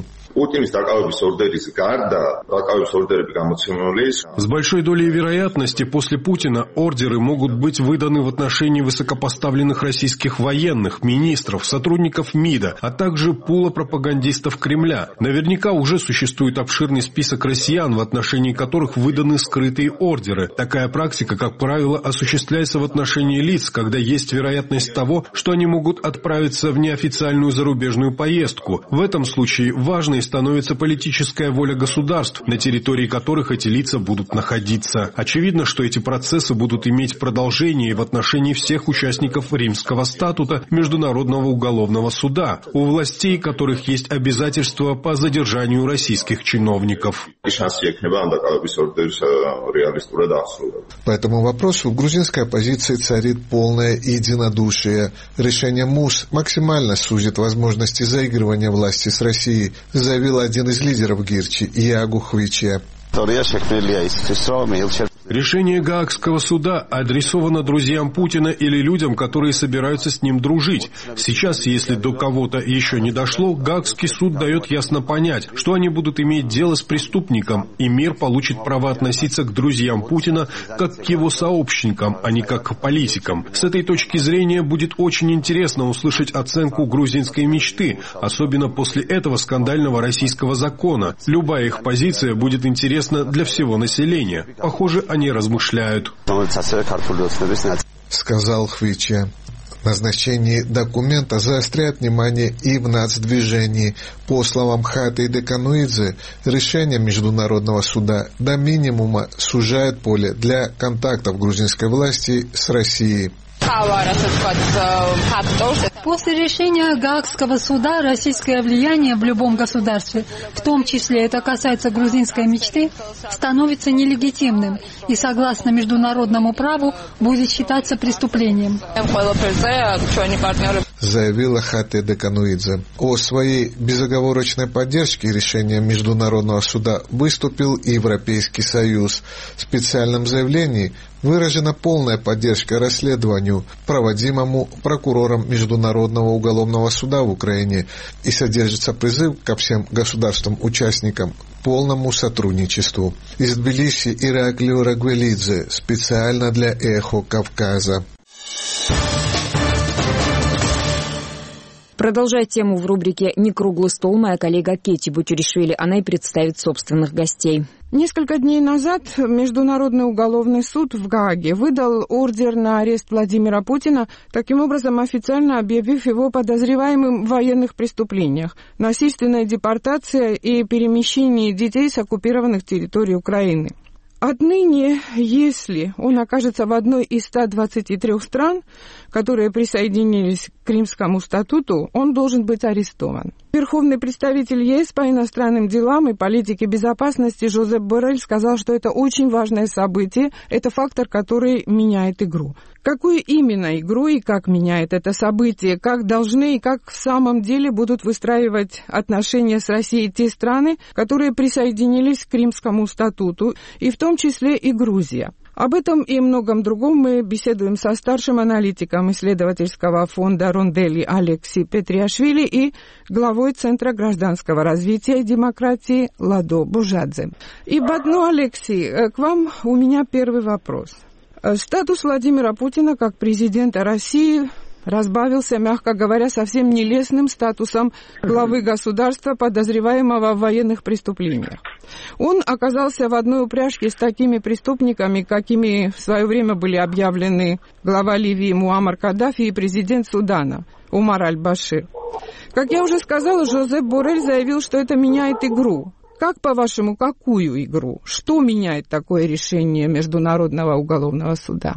С большой долей вероятности после Путина ордеры могут быть выданы в отношении высокопоставленных российских военных, министров, сотрудников МИДа, а также пула пропагандистов Кремля. Наверняка уже существует обширный список россиян, в отношении которых выданы скрытые ордеры. Такая практика, как правило, осуществляется в отношении лиц, когда есть вероятность того, что они могут отправиться в неофициальную зарубежную поездку. В этом случае важной становится политическая воля государств, на территории которых эти лица будут находиться. Очевидно, что эти процессы будут иметь продолжение в отношении всех участников Римского статута Международного уголовного суда, у властей которых есть обязательства по задержанию российских чиновников. По этому вопросу в грузинской оппозиции царит полное единодушие. Решение МУС максимально сузит возможности заигрывания власти с Россией, заявил один из лидеров Гирчи, Иагу Хвиче. Решение Гаагского суда адресовано друзьям Путина или людям, которые собираются с ним дружить. Сейчас, если до кого-то еще не дошло, Гаагский суд дает ясно понять, что они будут иметь дело с преступником, и мир получит право относиться к друзьям Путина как к его сообщникам, а не как к политикам. С этой точки зрения будет очень интересно услышать оценку грузинской мечты, особенно после этого скандального российского закона. Любая их позиция будет интересна для всего населения. Похоже, они размышляют. Сказал Хвиче. Назначение документа заостряет внимание и в нацдвижении. По словам Хаты Декануидзе, решение Международного суда до минимума сужает поле для контактов грузинской власти с Россией. После решения Гаагского суда российское влияние в любом государстве, в том числе это касается грузинской мечты, становится нелегитимным и, согласно международному праву, будет считаться преступлением. Заявила Хате Декануидзе. О своей безоговорочной поддержке решения Международного суда выступил и Европейский Союз. В специальном заявлении выражена полная поддержка расследованию, проводимому прокурором Международного уголовного суда в Украине, и содержится призыв ко всем государствам-участникам к полному сотрудничеству. Из Тбилиси Ираклио Рагвелидзе, специально для «Эхо Кавказа». Продолжая тему в рубрике «Не круглый стол», моя коллега Кетти Бутюришвили, она и представит собственных гостей. Несколько дней назад Международный уголовный суд в Гааге выдал ордер на арест Владимира Путина, таким образом официально объявив его подозреваемым в военных преступлениях, насильственной депортации и перемещении детей с оккупированных территорий Украины. Отныне, если он окажется в одной из ста двадцати трёх стран, которые присоединились к Римскому статуту, он должен быть арестован. Верховный представитель ЕС по иностранным делам и политике безопасности Жозеп Боррель сказал, что это очень важное событие, это фактор, который меняет игру. Какую именно игру и как меняет это событие, как должны и как в самом деле будут выстраивать отношения с Россией те страны, которые присоединились к Римскому статуту, и в том числе и Грузия. Об этом и многом другом мы беседуем со старшим аналитиком исследовательского фонда Ронделли Алекси Петриашвили и главой Центра гражданского развития и демократии Ладо Бужадзе. И Бадно Алекси, к вам у меня первый вопрос. Статус Владимира Путина как президента России разбавился, мягко говоря, совсем нелестным статусом главы государства, подозреваемого в военных преступлениях. Он оказался в одной упряжке с такими преступниками, какими в свое время были объявлены глава Ливии Муаммар Каддафи и президент Судана Умар аль-Башир. Как я уже сказала, Жозеп Боррель заявил, что это меняет игру. Как, по-вашему, какую игру? Что меняет такое решение Международного уголовного суда?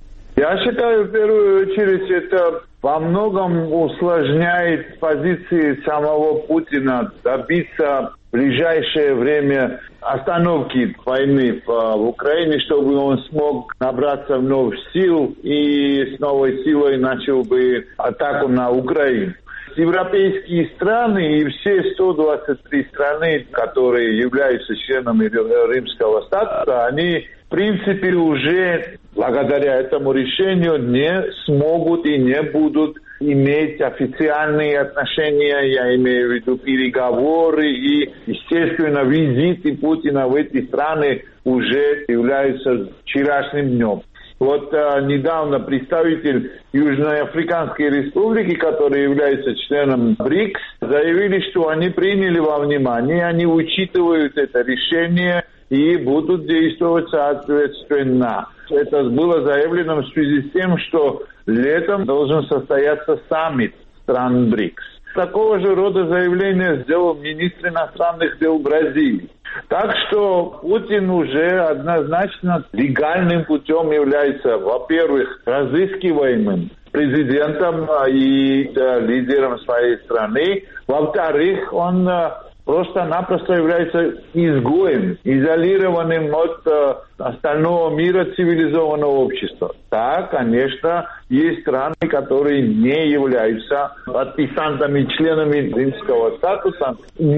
Я считаю, в первую очередь, это во многом усложняет позиции самого Путина добиться в ближайшее время остановки войны в Украине, чтобы он смог набраться вновь сил и с новой силой начал бы атаку на Украину. Европейские страны и все сто двадцать три страны, которые являются членами Римского статута, они в принципе уже благодаря этому решению не смогут и не будут иметь официальные отношения, я имею в виду переговоры и, естественно, визиты Путина в эти страны уже являются вчерашним днем. Вот а, недавно представитель Южноафриканской республики, который является членом БРИКС, заявили, что они приняли во внимание, они учитывают это решение и будут действовать соответственно. Это было заявлено в связи с тем, что летом должен состояться саммит стран БРИКС. Такого же рода заявление сделал министр иностранных дел Бразилии. Так что Путин уже однозначно легальным путем является, во-первых, разыскиваемым президентом и да, лидером своей страны. Во-вторых, он просто-напросто является изгоем, изолированным от э, остального мира цивилизованного общества. Да, конечно, есть страны, которые не являются подписантами, членами Римского статуса,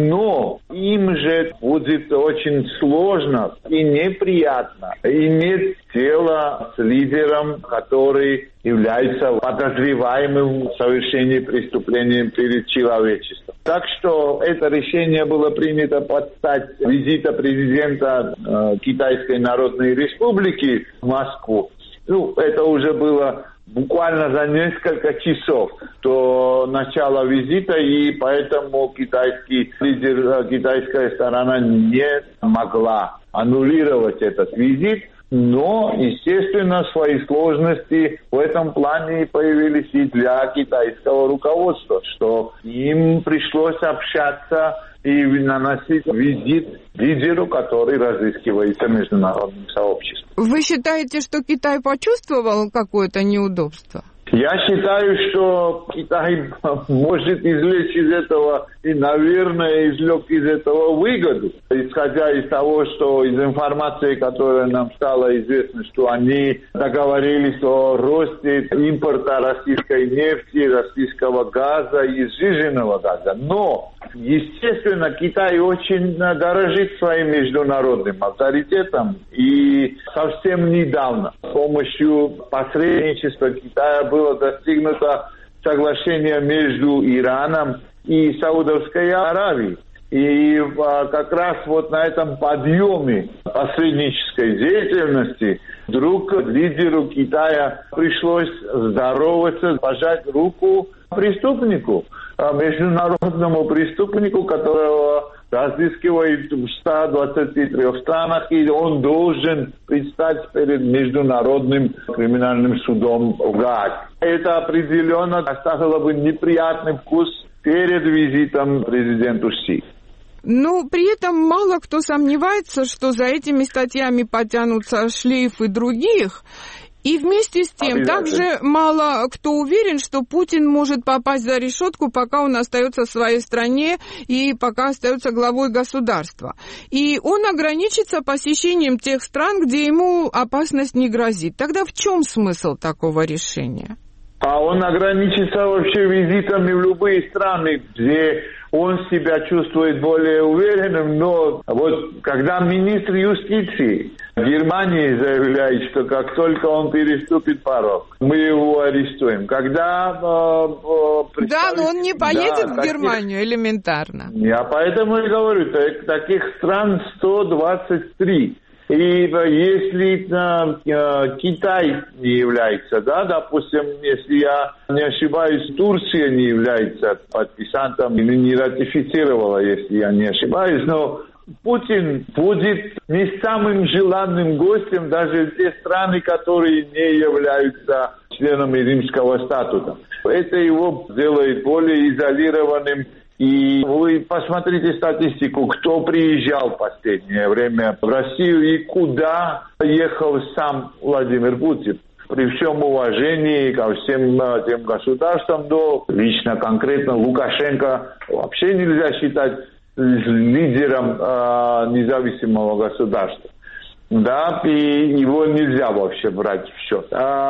но им же будет очень сложно и неприятно иметь дело с лидером, который является подозреваемым в совершении преступления перед человечеством. Так что это решение было принято под стать визита президента э, Китайской Народной Республики в Москву. Ну, это уже было буквально за несколько часов до начала визита, и поэтому китайский лидер, китайская сторона не могла аннулировать этот визит. Но, естественно, свои сложности в этом плане появились и для китайского руководства, что им пришлось общаться и наносить визит лидеру, который разыскивается международным сообществом. Вы считаете, что Китай почувствовал какое-то неудобство? Я считаю, что Китай может извлечь из этого и, наверное, извлек из этого выгоду. Исходя из того, что из информации, которая нам стала известна, что они договорились о росте импорта российской нефти, российского газа и сжиженного газа. Но, естественно, Китай очень дорожит своим международным авторитетом. И совсем недавно с помощью посредничества Китая было достигнуто соглашение между Ираном и Саудовской Аравией. И а, как раз вот на этом подъеме посреднической деятельности вдруг лидеру Китая пришлось здороваться, пожать руку преступнику. международному преступнику, которого разыскивают в ста двадцати трёх странах, и он должен предстать перед Международным криминальным судом в Гааге. Это определенно оставило бы неприятный вкус перед визитом президенту Си. Но при этом мало кто сомневается, что за этими статьями потянутся шлейфы других. И вместе с тем также мало кто уверен, что Путин может попасть за решетку, пока он остается в своей стране и пока остается главой государства. И он ограничится посещением тех стран, где ему опасность не грозит. Тогда в чем смысл такого решения? А он ограничится вообще визитами в любые страны, где он себя чувствует более уверенным. Но вот когда министр юстиции Германии заявляет, что как только он переступит порог, мы его арестуем. Когда... Э, э, да, но он не поедет да, в Германию таких, элементарно. Я поэтому и говорю, так, таких стран сто двадцать три. И если э, Китай не является, да, допустим, если я не ошибаюсь, Турция не является подписантом или не ратифицировала, если я не ошибаюсь, но Путин будет не самым желанным гостем даже в те страны, которые не являются членами Римского статута. Это его делает более изолированным. И вы посмотрите статистику, кто приезжал в последнее время в Россию и куда ехал сам Владимир Путин. При всем уважении ко всем тем государствам, но лично конкретно Лукашенко вообще нельзя считать лидером э, независимого государства. Да, и его нельзя вообще брать в счет.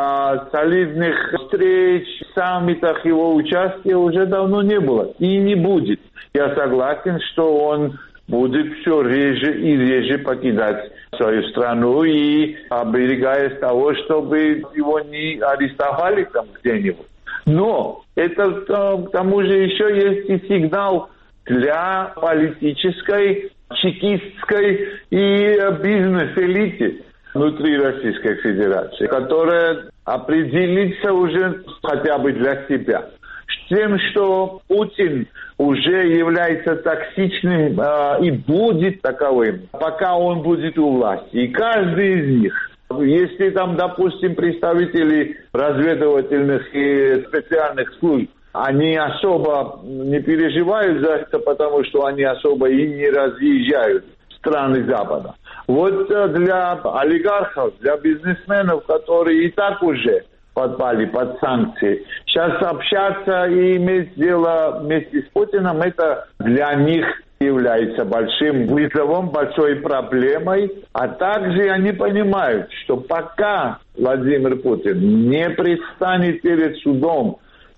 А солидных встреч, саммитах его участия уже давно не было и не будет. Я согласен, что он будет все реже и реже покидать свою страну и оберегаясь того, чтобы его не арестовали там где-нибудь. Но это к тому же еще есть и сигнал для политической, чекистской и бизнес-элиты внутри Российской Федерации, которая определится уже хотя бы для себя с тем, что Путин уже является токсичным э, и будет таковым, пока он будет у власти. И каждый из них, если там, допустим, представители разведывательных и специальных служб, они особо не переживают за это, потому что они особо и не разъезжают в страны Запада. Вот для олигархов, для бизнесменов, которые и так уже подпали под санкции, сейчас общаться и иметь дело вместе с Путиным, это для них является большим вызовом, большой проблемой. А также они понимают, что пока Владимир Путин не предстанет перед судом,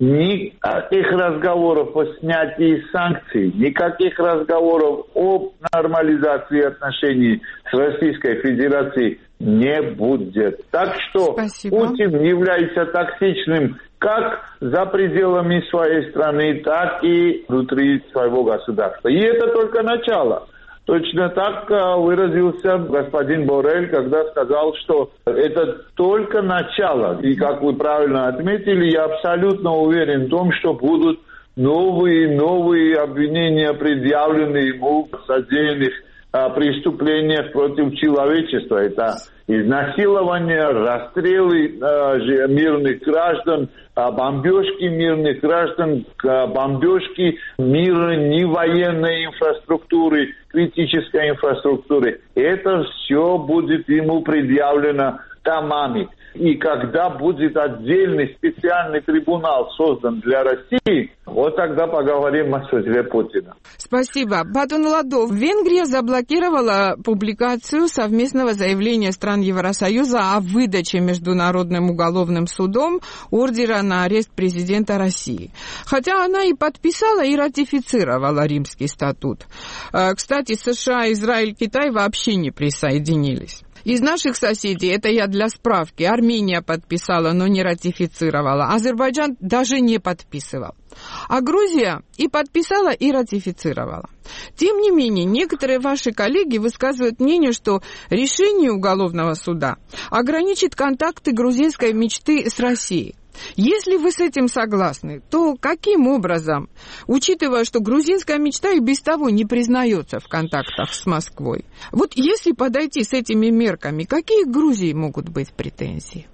никаких разговоров о снятии санкций, никаких разговоров о нормализации отношений с Российской Федерацией не будет. Так что Спасибо. Путин является токсичным как за пределами своей страны, так и внутри своего государства. И это только начало. Точно так выразился господин Боррель, когда сказал, что это только начало. И, как вы правильно отметили, я абсолютно уверен в том, что будут новые и новые обвинения предъявлены ему в содеянных а, преступлениях против человечества. Это изнасилование, расстрелы а, мирных граждан, а, бомбежки мирных граждан, а, бомбежки мирной невоенной инфраструктуры, критической инфраструктуры. Это все будет ему предъявлено томами. И когда будет отдельный специальный трибунал создан для России, вот тогда поговорим о судьбе Путина. Спасибо. Батун Ладов, Венгрия заблокировала публикацию совместного заявления стран Евросоюза о выдаче Международным уголовным судом ордера на арест президента России. Хотя она и подписала, и ратифицировала Римский статут. Кстати, США, Израиль, Китай вообще не присоединились. Из наших соседей, это я для справки, Армения подписала, но не ратифицировала. Азербайджан даже не подписывал. А Грузия и подписала, и ратифицировала. Тем не менее, некоторые ваши коллеги высказывают мнение, что решение уголовного суда ограничит контакты грузинской мечты с Россией. Если вы с этим согласны, то каким образом, учитывая, что грузинская мечта и без того не признается в контактах с Москвой, вот если подойти с этими мерками, какие к Грузии могут быть претензии?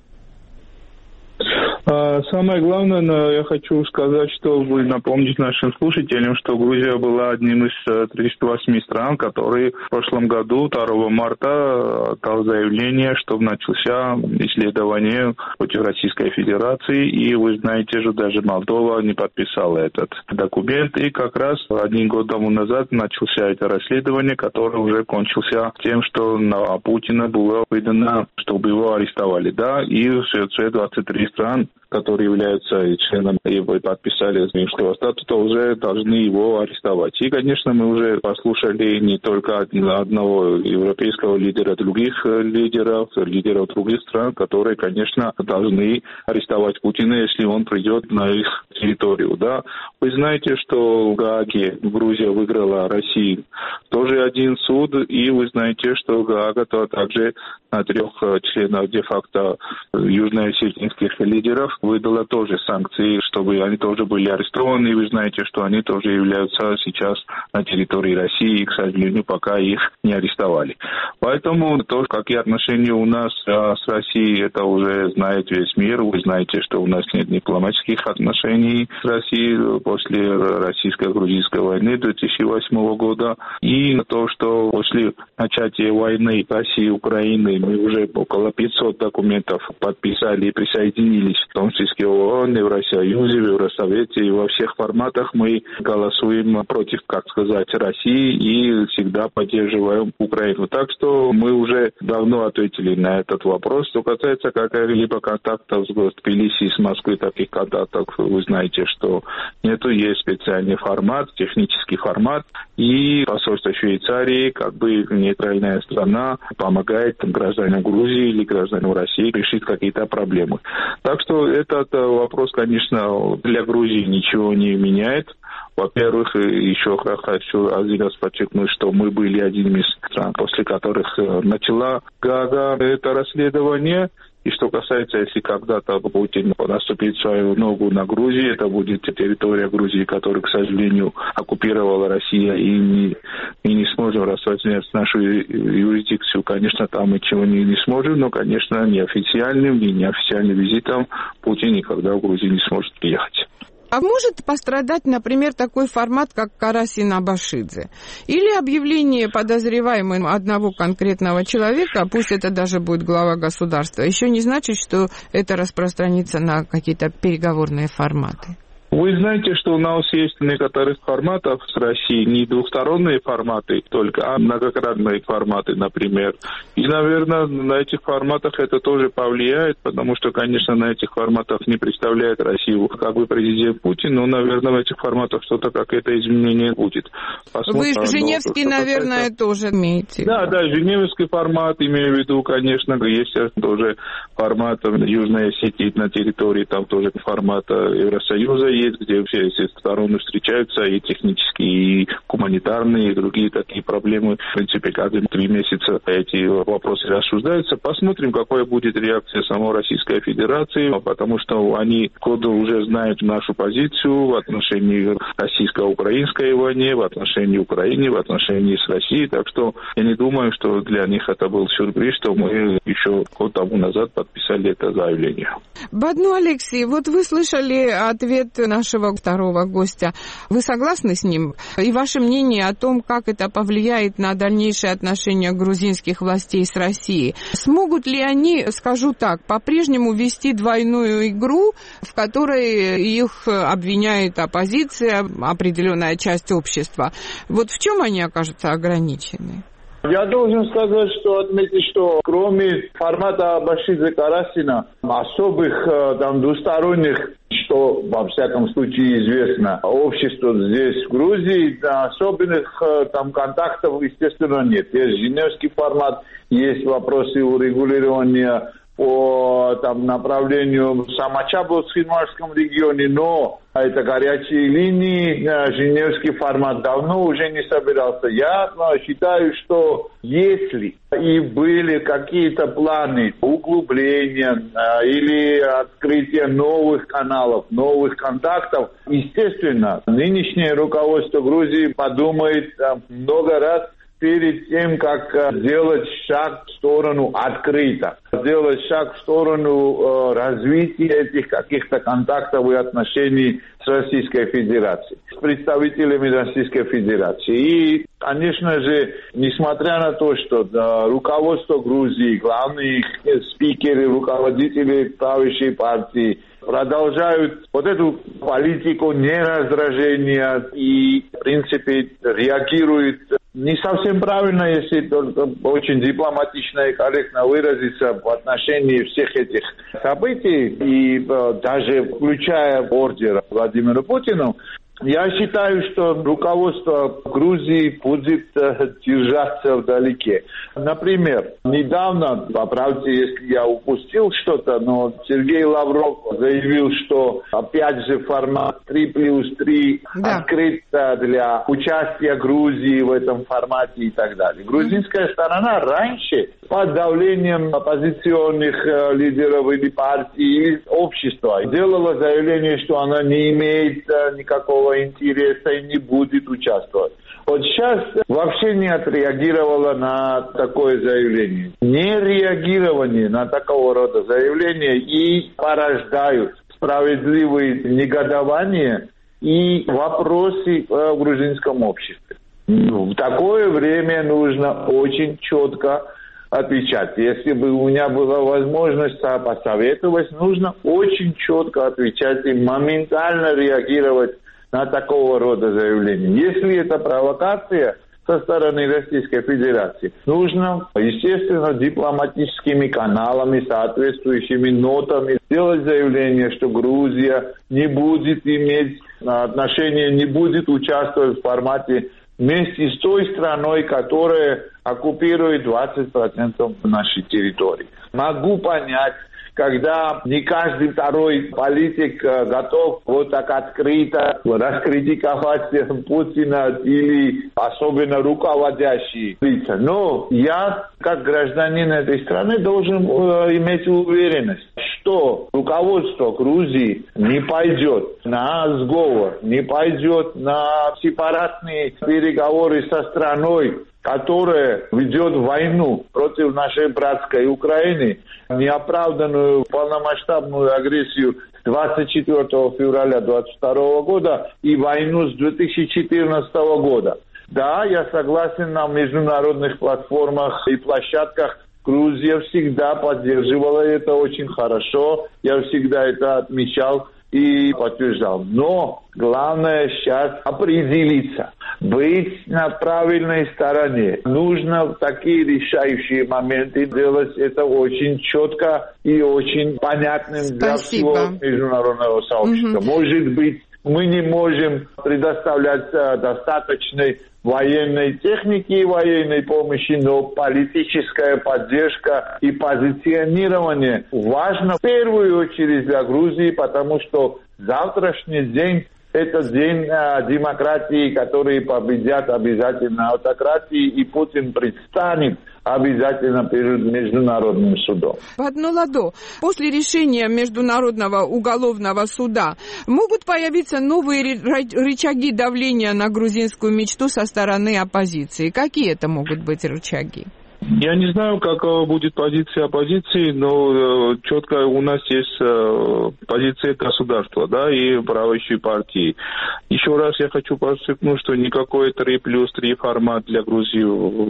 Самое главное, я хочу сказать, чтобы напомнить нашим слушателям, что Грузия была одним из тридцати восьми стран, которые в прошлом году, второго марта, дал заявление, что начался исследование против Российской Федерации, и вы знаете же, даже Молдова не подписала этот документ, и как раз один год тому назад начался это расследование, которое уже кончился тем, что на Путина было выдано, чтобы его арестовали, да, и все двадцать три стран, которые являются членами и подписали Римского статута, уже должны его арестовать. И, конечно, мы уже послушали не только одного европейского лидера, других лидеров, лидеров других стран, которые, конечно, должны арестовать Путина, если он придет на их территорию. Да? Вы знаете, что в Гааге Грузия выиграла России тоже один суд, и вы знаете, что Гаага также на трех членов де-факто южноосетинских лидеров выдала тоже санкции, чтобы они тоже были арестованы. И вы знаете, что они тоже являются сейчас на территории России, и, к сожалению, пока их не арестовали. Поэтому то, какие отношения у нас с Россией, это уже знает весь мир. Вы знаете, что у нас нет дипломатических отношений с Россией после российско-грузинской войны две тысячи восьмого года. И то, что после начала войны России и Украины мы уже около пятисот документов подписали и присоединились, в том числе в ООН, в Евросоюзе, в Евросовете, и во всех форматах мы голосуем против, как сказать, России и всегда поддерживаем Украину. Так что мы уже давно ответили на этот вопрос. Что касается каких-либо контактов с Тбилиси, с Москвой, таких контактов, вы знаете, что нету, есть специальный формат, технический формат, и посольство Швейцарии, как бы нейтральная страна, помогает гражданам Грузии или гражданам России решить какие-то проблемы. Так что этот вопрос, конечно, для Грузии ничего не меняет. Во-первых, еще хочу один раз подчеркнуть, что мы были одним из стран, после которых начала Гаага это расследование. И что касается, если когда-то Путин наступит свою ногу на Грузию, это будет территория Грузии, которую, к сожалению, оккупировала Россия, и не, мы не сможем распространять нашу юрисдикцию. Конечно, там ничего не, не сможем, но, конечно, неофициальным и неофициальным визитом Путин никогда в Грузию не сможет приехать. А может пострадать, например, такой формат, как Карасин Абашидзе? Или объявление подозреваемым одного конкретного человека, пусть это даже будет глава государства, еще не значит, что это распространится на какие-то переговорные форматы? Вы знаете, что у нас есть некоторых форматов с Россией, не двухсторонние форматы только, а многократные форматы, например. И, наверное, на этих форматах это тоже повлияет, потому что, конечно, на этих форматах не представляет Россию как бы президент Путин, но, наверное, в этих форматах что-то, какое-то изменение будет. Посмотрим. Вы Женевский, но, наверное, это... тоже имеете. Да, да, Женевский формат, имею в виду, конечно, есть тоже формат Южной Осетии на территории, там тоже формат Евросоюза есть, где все эти стороны встречаются, и технические, и гуманитарные, и другие такие проблемы. В принципе, каждые три месяца эти вопросы обсуждаются. Посмотрим, какая будет реакция самой Российской Федерации, потому что они годы уже знают нашу позицию в отношении российско-украинской войны, в отношении Украины, в отношении с Россией. Так что я не думаю, что для них это был сюрприз, что мы еще год тому назад подписали это заявление. Бадну Алексей, вот вы слышали ответ нашего второго гостя. Вы согласны с ним? И ваше мнение о том, как это повлияет на дальнейшие отношения грузинских властей с Россией? Смогут ли они, скажу так, по-прежнему вести двойную игру, в которой их обвиняет оппозиция, определенная часть общества? Вот в чем они окажутся ограничены? Я должен сказать, что отметить, что кроме формата Абашидзе-Карасина, особых там двусторонних, что во всяком случае известно, общество здесь в Грузии, особенных там контактов, естественно, нет. Есть Женевский формат, есть вопросы урегулирования по там, направлению Самачабл в Схимарском регионе, но это горячие линии, женевский формат давно уже не собирался. Я считаю, что если и были какие-то планы углубления или открытия новых каналов, новых контактов, естественно, нынешнее руководство Грузии подумает много раз перед тем, как сделать шаг в сторону открыто, сделать шаг в сторону э, развития этих каких-то контактов и отношений с Российской Федерацией, с представителями Российской Федерации. И, конечно же, несмотря на то, что да, руководство Грузии, главные спикеры, руководители правящей партии продолжают вот эту политику нераздражения и, в принципе, реагируют не совсем правильно, если только очень дипломатично и корректно выразиться в отношении всех этих событий, и э, даже включая ордер Владимиру Путину. Я считаю, что руководство Грузии будет э, держаться вдалеке. Например, недавно, поправьте, если я упустил что-то, но Сергей Лавров заявил, что опять же формат три плюс три да. открыт для участия Грузии в этом формате и так далее. Грузинская mm-hmm. сторона раньше под давлением оппозиционных э, лидеров или партий, или общества делала заявление, что она не имеет э, никакого интереса и не будет участвовать. Вот сейчас вообще не отреагировала на такое заявление. Нереагирование на такого рода заявления и порождают справедливые негодования и вопросы в грузинском обществе. В такое время нужно очень четко отвечать. Если бы у меня была возможность посоветовать, нужно очень четко отвечать и моментально реагировать на такого рода заявления. Если это провокация со стороны Российской Федерации, нужно, естественно, дипломатическими каналами, соответствующими нотами сделать заявление, что Грузия не будет иметь отношения, не будет участвовать в формате вместе с той страной, которая оккупирует двадцать процентов нашей территории. Могу понять, когда не каждый второй политик готов вот так открыто раскритиковать Путина или особенно руководящие лица. Но я, как гражданин этой страны, должен э, иметь уверенность, что руководство Грузии не пойдет на сговор, не пойдет на сепаратные переговоры со страной, которая ведет войну против нашей братской Украины, неоправданную полномасштабную агрессию с двадцать четвёртого февраля двадцать второго года и войну с две тысячи четырнадцатого года. Да, я согласен, на международных платформах и площадках Грузия всегда поддерживала это очень хорошо, я всегда это отмечал и подтверждал. Но главное сейчас определиться, быть на правильной стороне. Нужно в такие решающие моменты делать это очень четко и очень понятным Спасибо. Для всего международного сообщества. Угу. Может быть, мы не можем предоставлять достаточной военной техники и военной помощи, но политическая поддержка и позиционирование важно в первую очередь для Грузии, потому что завтрашний день – это день э, демократии, которые победят обязательно автократии, и Путин предстанет обязательно перед Международным судом. В одно ладо. После решения Международного уголовного суда могут появиться новые рычаги давления на грузинскую мечту со стороны оппозиции. Какие это могут быть рычаги? Я не знаю, какова будет позиция оппозиции, но э, четко у нас есть э, позиция государства, да, и правящей партии. Еще раз я хочу подчеркнуть, что никакой три плюс три формат для Грузии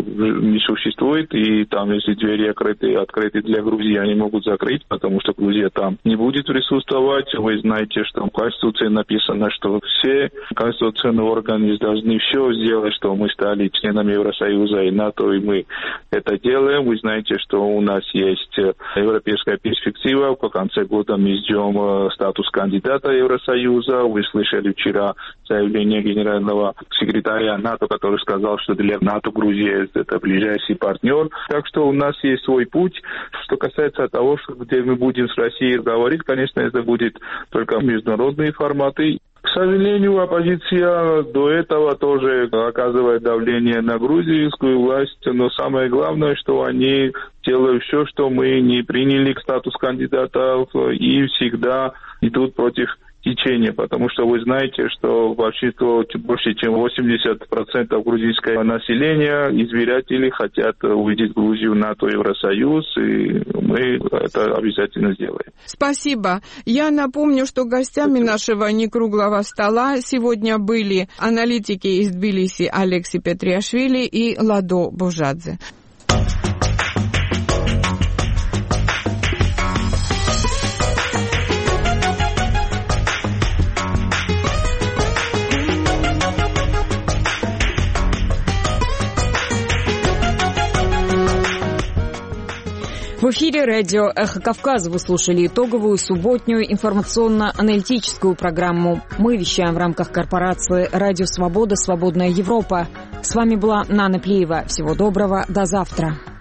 не существует, и там, если двери открыты, открыты для Грузии, они могут закрыть, потому что Грузия там не будет присутствовать. Вы знаете, что в Конституции написано, что все конституционные органы должны все сделать, что мы стали членами Евросоюза и НАТО, и мы это делаем. Вы знаете, что у нас есть европейская перспектива. В конце года мы ждем статус кандидата Евросоюза. Вы слышали вчера заявление генерального секретаря НАТО, который сказал, что для НАТО Грузия это ближайший партнер. Так что у нас есть свой путь. Что касается того, что где мы будем с Россией говорить, конечно, это будет только международные форматы. К сожалению, оппозиция до этого тоже оказывает давление на грузинскую власть, но самое главное, что они делают все, что мы не приняли статус кандидатов и всегда идут против течения, потому что вы знаете, что большинство, больше чем восемьдесят процентов грузинского населения, избиратели хотят увидеть Грузию в НАТО и Евросоюз, и мы это обязательно сделаем. Спасибо. Я напомню, что гостями нашего некруглого стола сегодня были аналитики из Тбилиси Алексей Петриашвили и Ладо Божадзе. В эфире радио «Эхо Кавказа» вы слушали итоговую субботнюю информационно-аналитическую программу. Мы вещаем в рамках корпорации «Радио Свобода. Свободная Европа». С вами была Нана Плиева. Всего доброго. До завтра.